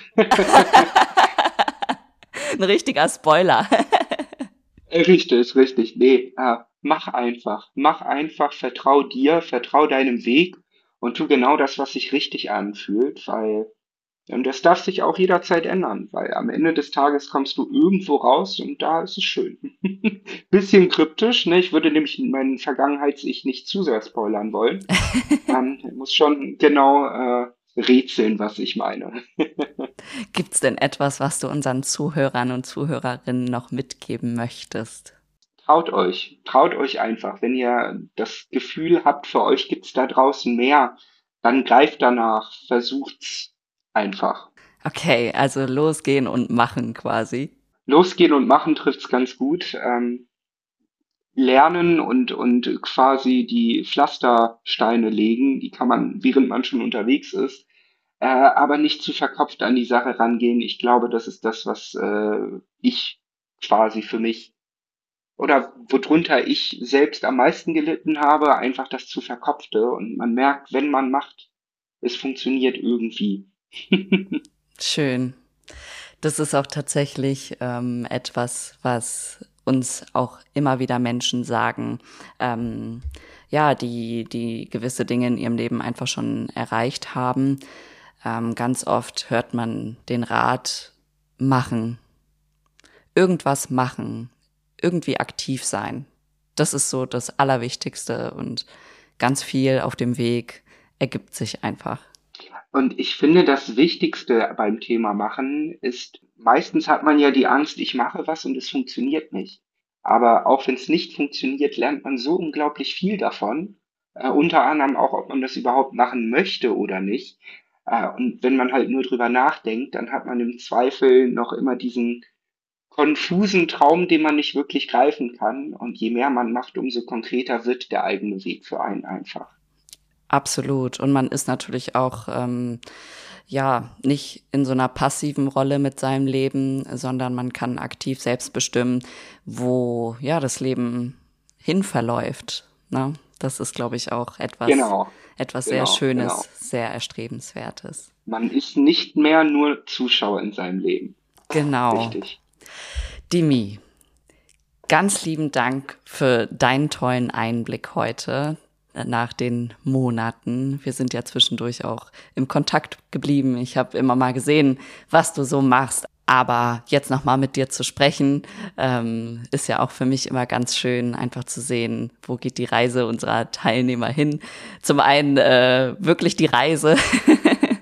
Ein richtiger Spoiler. Richtig, richtig. Nee, äh, mach einfach. Mach einfach, vertrau dir, vertrau deinem Weg und tu genau das, was sich richtig anfühlt, weil ähm, das darf sich auch jederzeit ändern, weil am Ende des Tages kommst du irgendwo raus und da ist es schön. Bisschen kryptisch, ne? Ich würde nämlich meinen Vergangenheits-Ich nicht zu sehr spoilern wollen. Man muss schon genau äh, rätseln, was ich meine. Gibt's denn etwas, was du unseren Zuhörern und Zuhörerinnen noch mitgeben möchtest? Traut euch, traut euch einfach. Wenn ihr das Gefühl habt, für euch gibt's da draußen mehr, dann greift danach, versucht's einfach. Okay, also losgehen und machen quasi. Losgehen und machen trifft's ganz gut. Ähm, lernen und, und quasi die Pflastersteine legen, die kann man, während man schon unterwegs ist, äh, aber nicht zu verkopft an die Sache rangehen. Ich glaube, das ist das, was äh, ich quasi für mich oder worunter ich selbst am meisten gelitten habe, einfach das zu verkopfte und man merkt, wenn man macht, es funktioniert irgendwie. Schön. Das ist auch tatsächlich ähm, etwas, was uns auch immer wieder Menschen sagen, ähm, ja, die, die gewisse Dinge in ihrem Leben einfach schon erreicht haben. Ähm, ganz oft hört man den Rat, machen, irgendwas machen, irgendwie aktiv sein. Das ist so das Allerwichtigste und ganz viel auf dem Weg ergibt sich einfach. Und ich finde, das Wichtigste beim Thema Machen ist, meistens hat man ja die Angst, ich mache was und es funktioniert nicht. Aber auch wenn es nicht funktioniert, lernt man so unglaublich viel davon. Äh, unter anderem auch, ob man das überhaupt machen möchte oder nicht. Äh, und wenn man halt nur drüber nachdenkt, dann hat man im Zweifel noch immer diesen konfusen Traum, den man nicht wirklich greifen kann. Und je mehr man macht, umso konkreter wird der eigene Weg für einen einfach. Absolut. Und man ist natürlich auch, ähm, ja, nicht in so einer passiven Rolle mit seinem Leben, sondern man kann aktiv selbst bestimmen, wo, ja, das Leben hin verläuft. Ne? Das ist, glaube ich, auch etwas, Genau, etwas sehr genau, Schönes, genau. sehr Erstrebenswertes. Man ist nicht mehr nur Zuschauer in seinem Leben. Genau. Richtig. Dimi, ganz lieben Dank für deinen tollen Einblick heute nach den Monaten. Wir sind ja zwischendurch auch im Kontakt geblieben. Ich habe immer mal gesehen, was du so machst. Aber jetzt nochmal mit dir zu sprechen, ähm, ist ja auch für mich immer ganz schön, einfach zu sehen, wo geht die Reise unserer Teilnehmer hin. Zum einen äh, wirklich die Reise,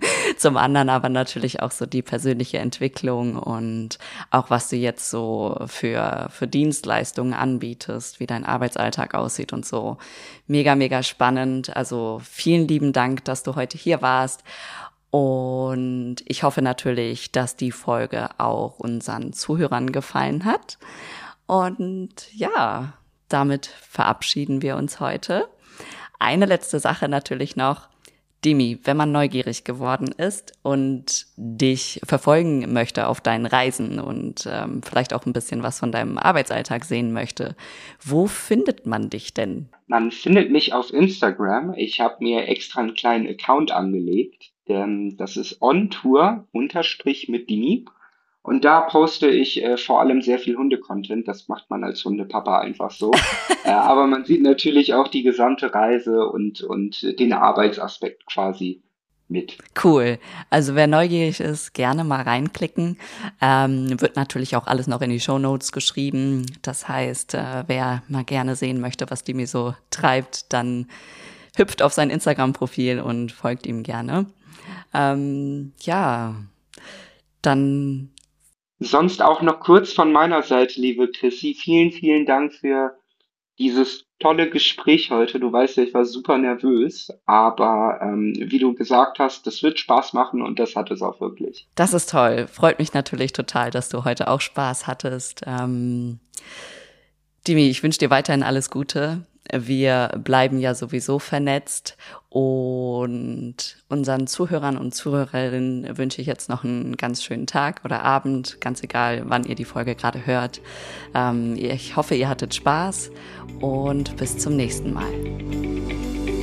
Zum anderen aber natürlich auch so die persönliche Entwicklung und auch was du jetzt so für, für Dienstleistungen anbietest, wie dein Arbeitsalltag aussieht und so. Mega, mega spannend. Also vielen lieben Dank, dass du heute hier warst. Und ich hoffe natürlich, dass die Folge auch unseren Zuhörern gefallen hat. Und ja, damit verabschieden wir uns heute. Eine letzte Sache natürlich noch. Dimi, wenn man neugierig geworden ist und dich verfolgen möchte auf deinen Reisen und ähm, vielleicht auch ein bisschen was von deinem Arbeitsalltag sehen möchte, wo findet man dich denn? Man findet mich auf Instagram. Ich habe mir extra einen kleinen Account angelegt. Denn das ist ontour unterstrich mit Dimi. Und da poste ich äh, vor allem sehr viel Hunde-Content. Das macht man als Hundepapa einfach so. äh, aber man sieht natürlich auch die gesamte Reise und, und den Arbeitsaspekt quasi mit. Cool. Also wer neugierig ist, gerne mal reinklicken. Ähm, wird natürlich auch alles noch in die Shownotes geschrieben. Das heißt, äh, wer mal gerne sehen möchte, was Dimi so treibt, dann hüpft auf sein Instagram-Profil und folgt ihm gerne. Ähm, ja, dann... Sonst auch noch kurz von meiner Seite, liebe Chrissy, vielen, vielen Dank für dieses tolle Gespräch heute. Du weißt ja, ich war super nervös, aber ähm, wie du gesagt hast, das wird Spaß machen und das hat es auch wirklich. Das ist toll. Freut mich natürlich total, dass du heute auch Spaß hattest. Ähm, Dimi, ich wünsche dir weiterhin alles Gute. Wir bleiben ja sowieso vernetzt und unseren Zuhörern und Zuhörerinnen wünsche ich jetzt noch einen ganz schönen Tag oder Abend, ganz egal, wann ihr die Folge gerade hört. Ähm, ich hoffe, ihr hattet Spaß und bis zum nächsten Mal.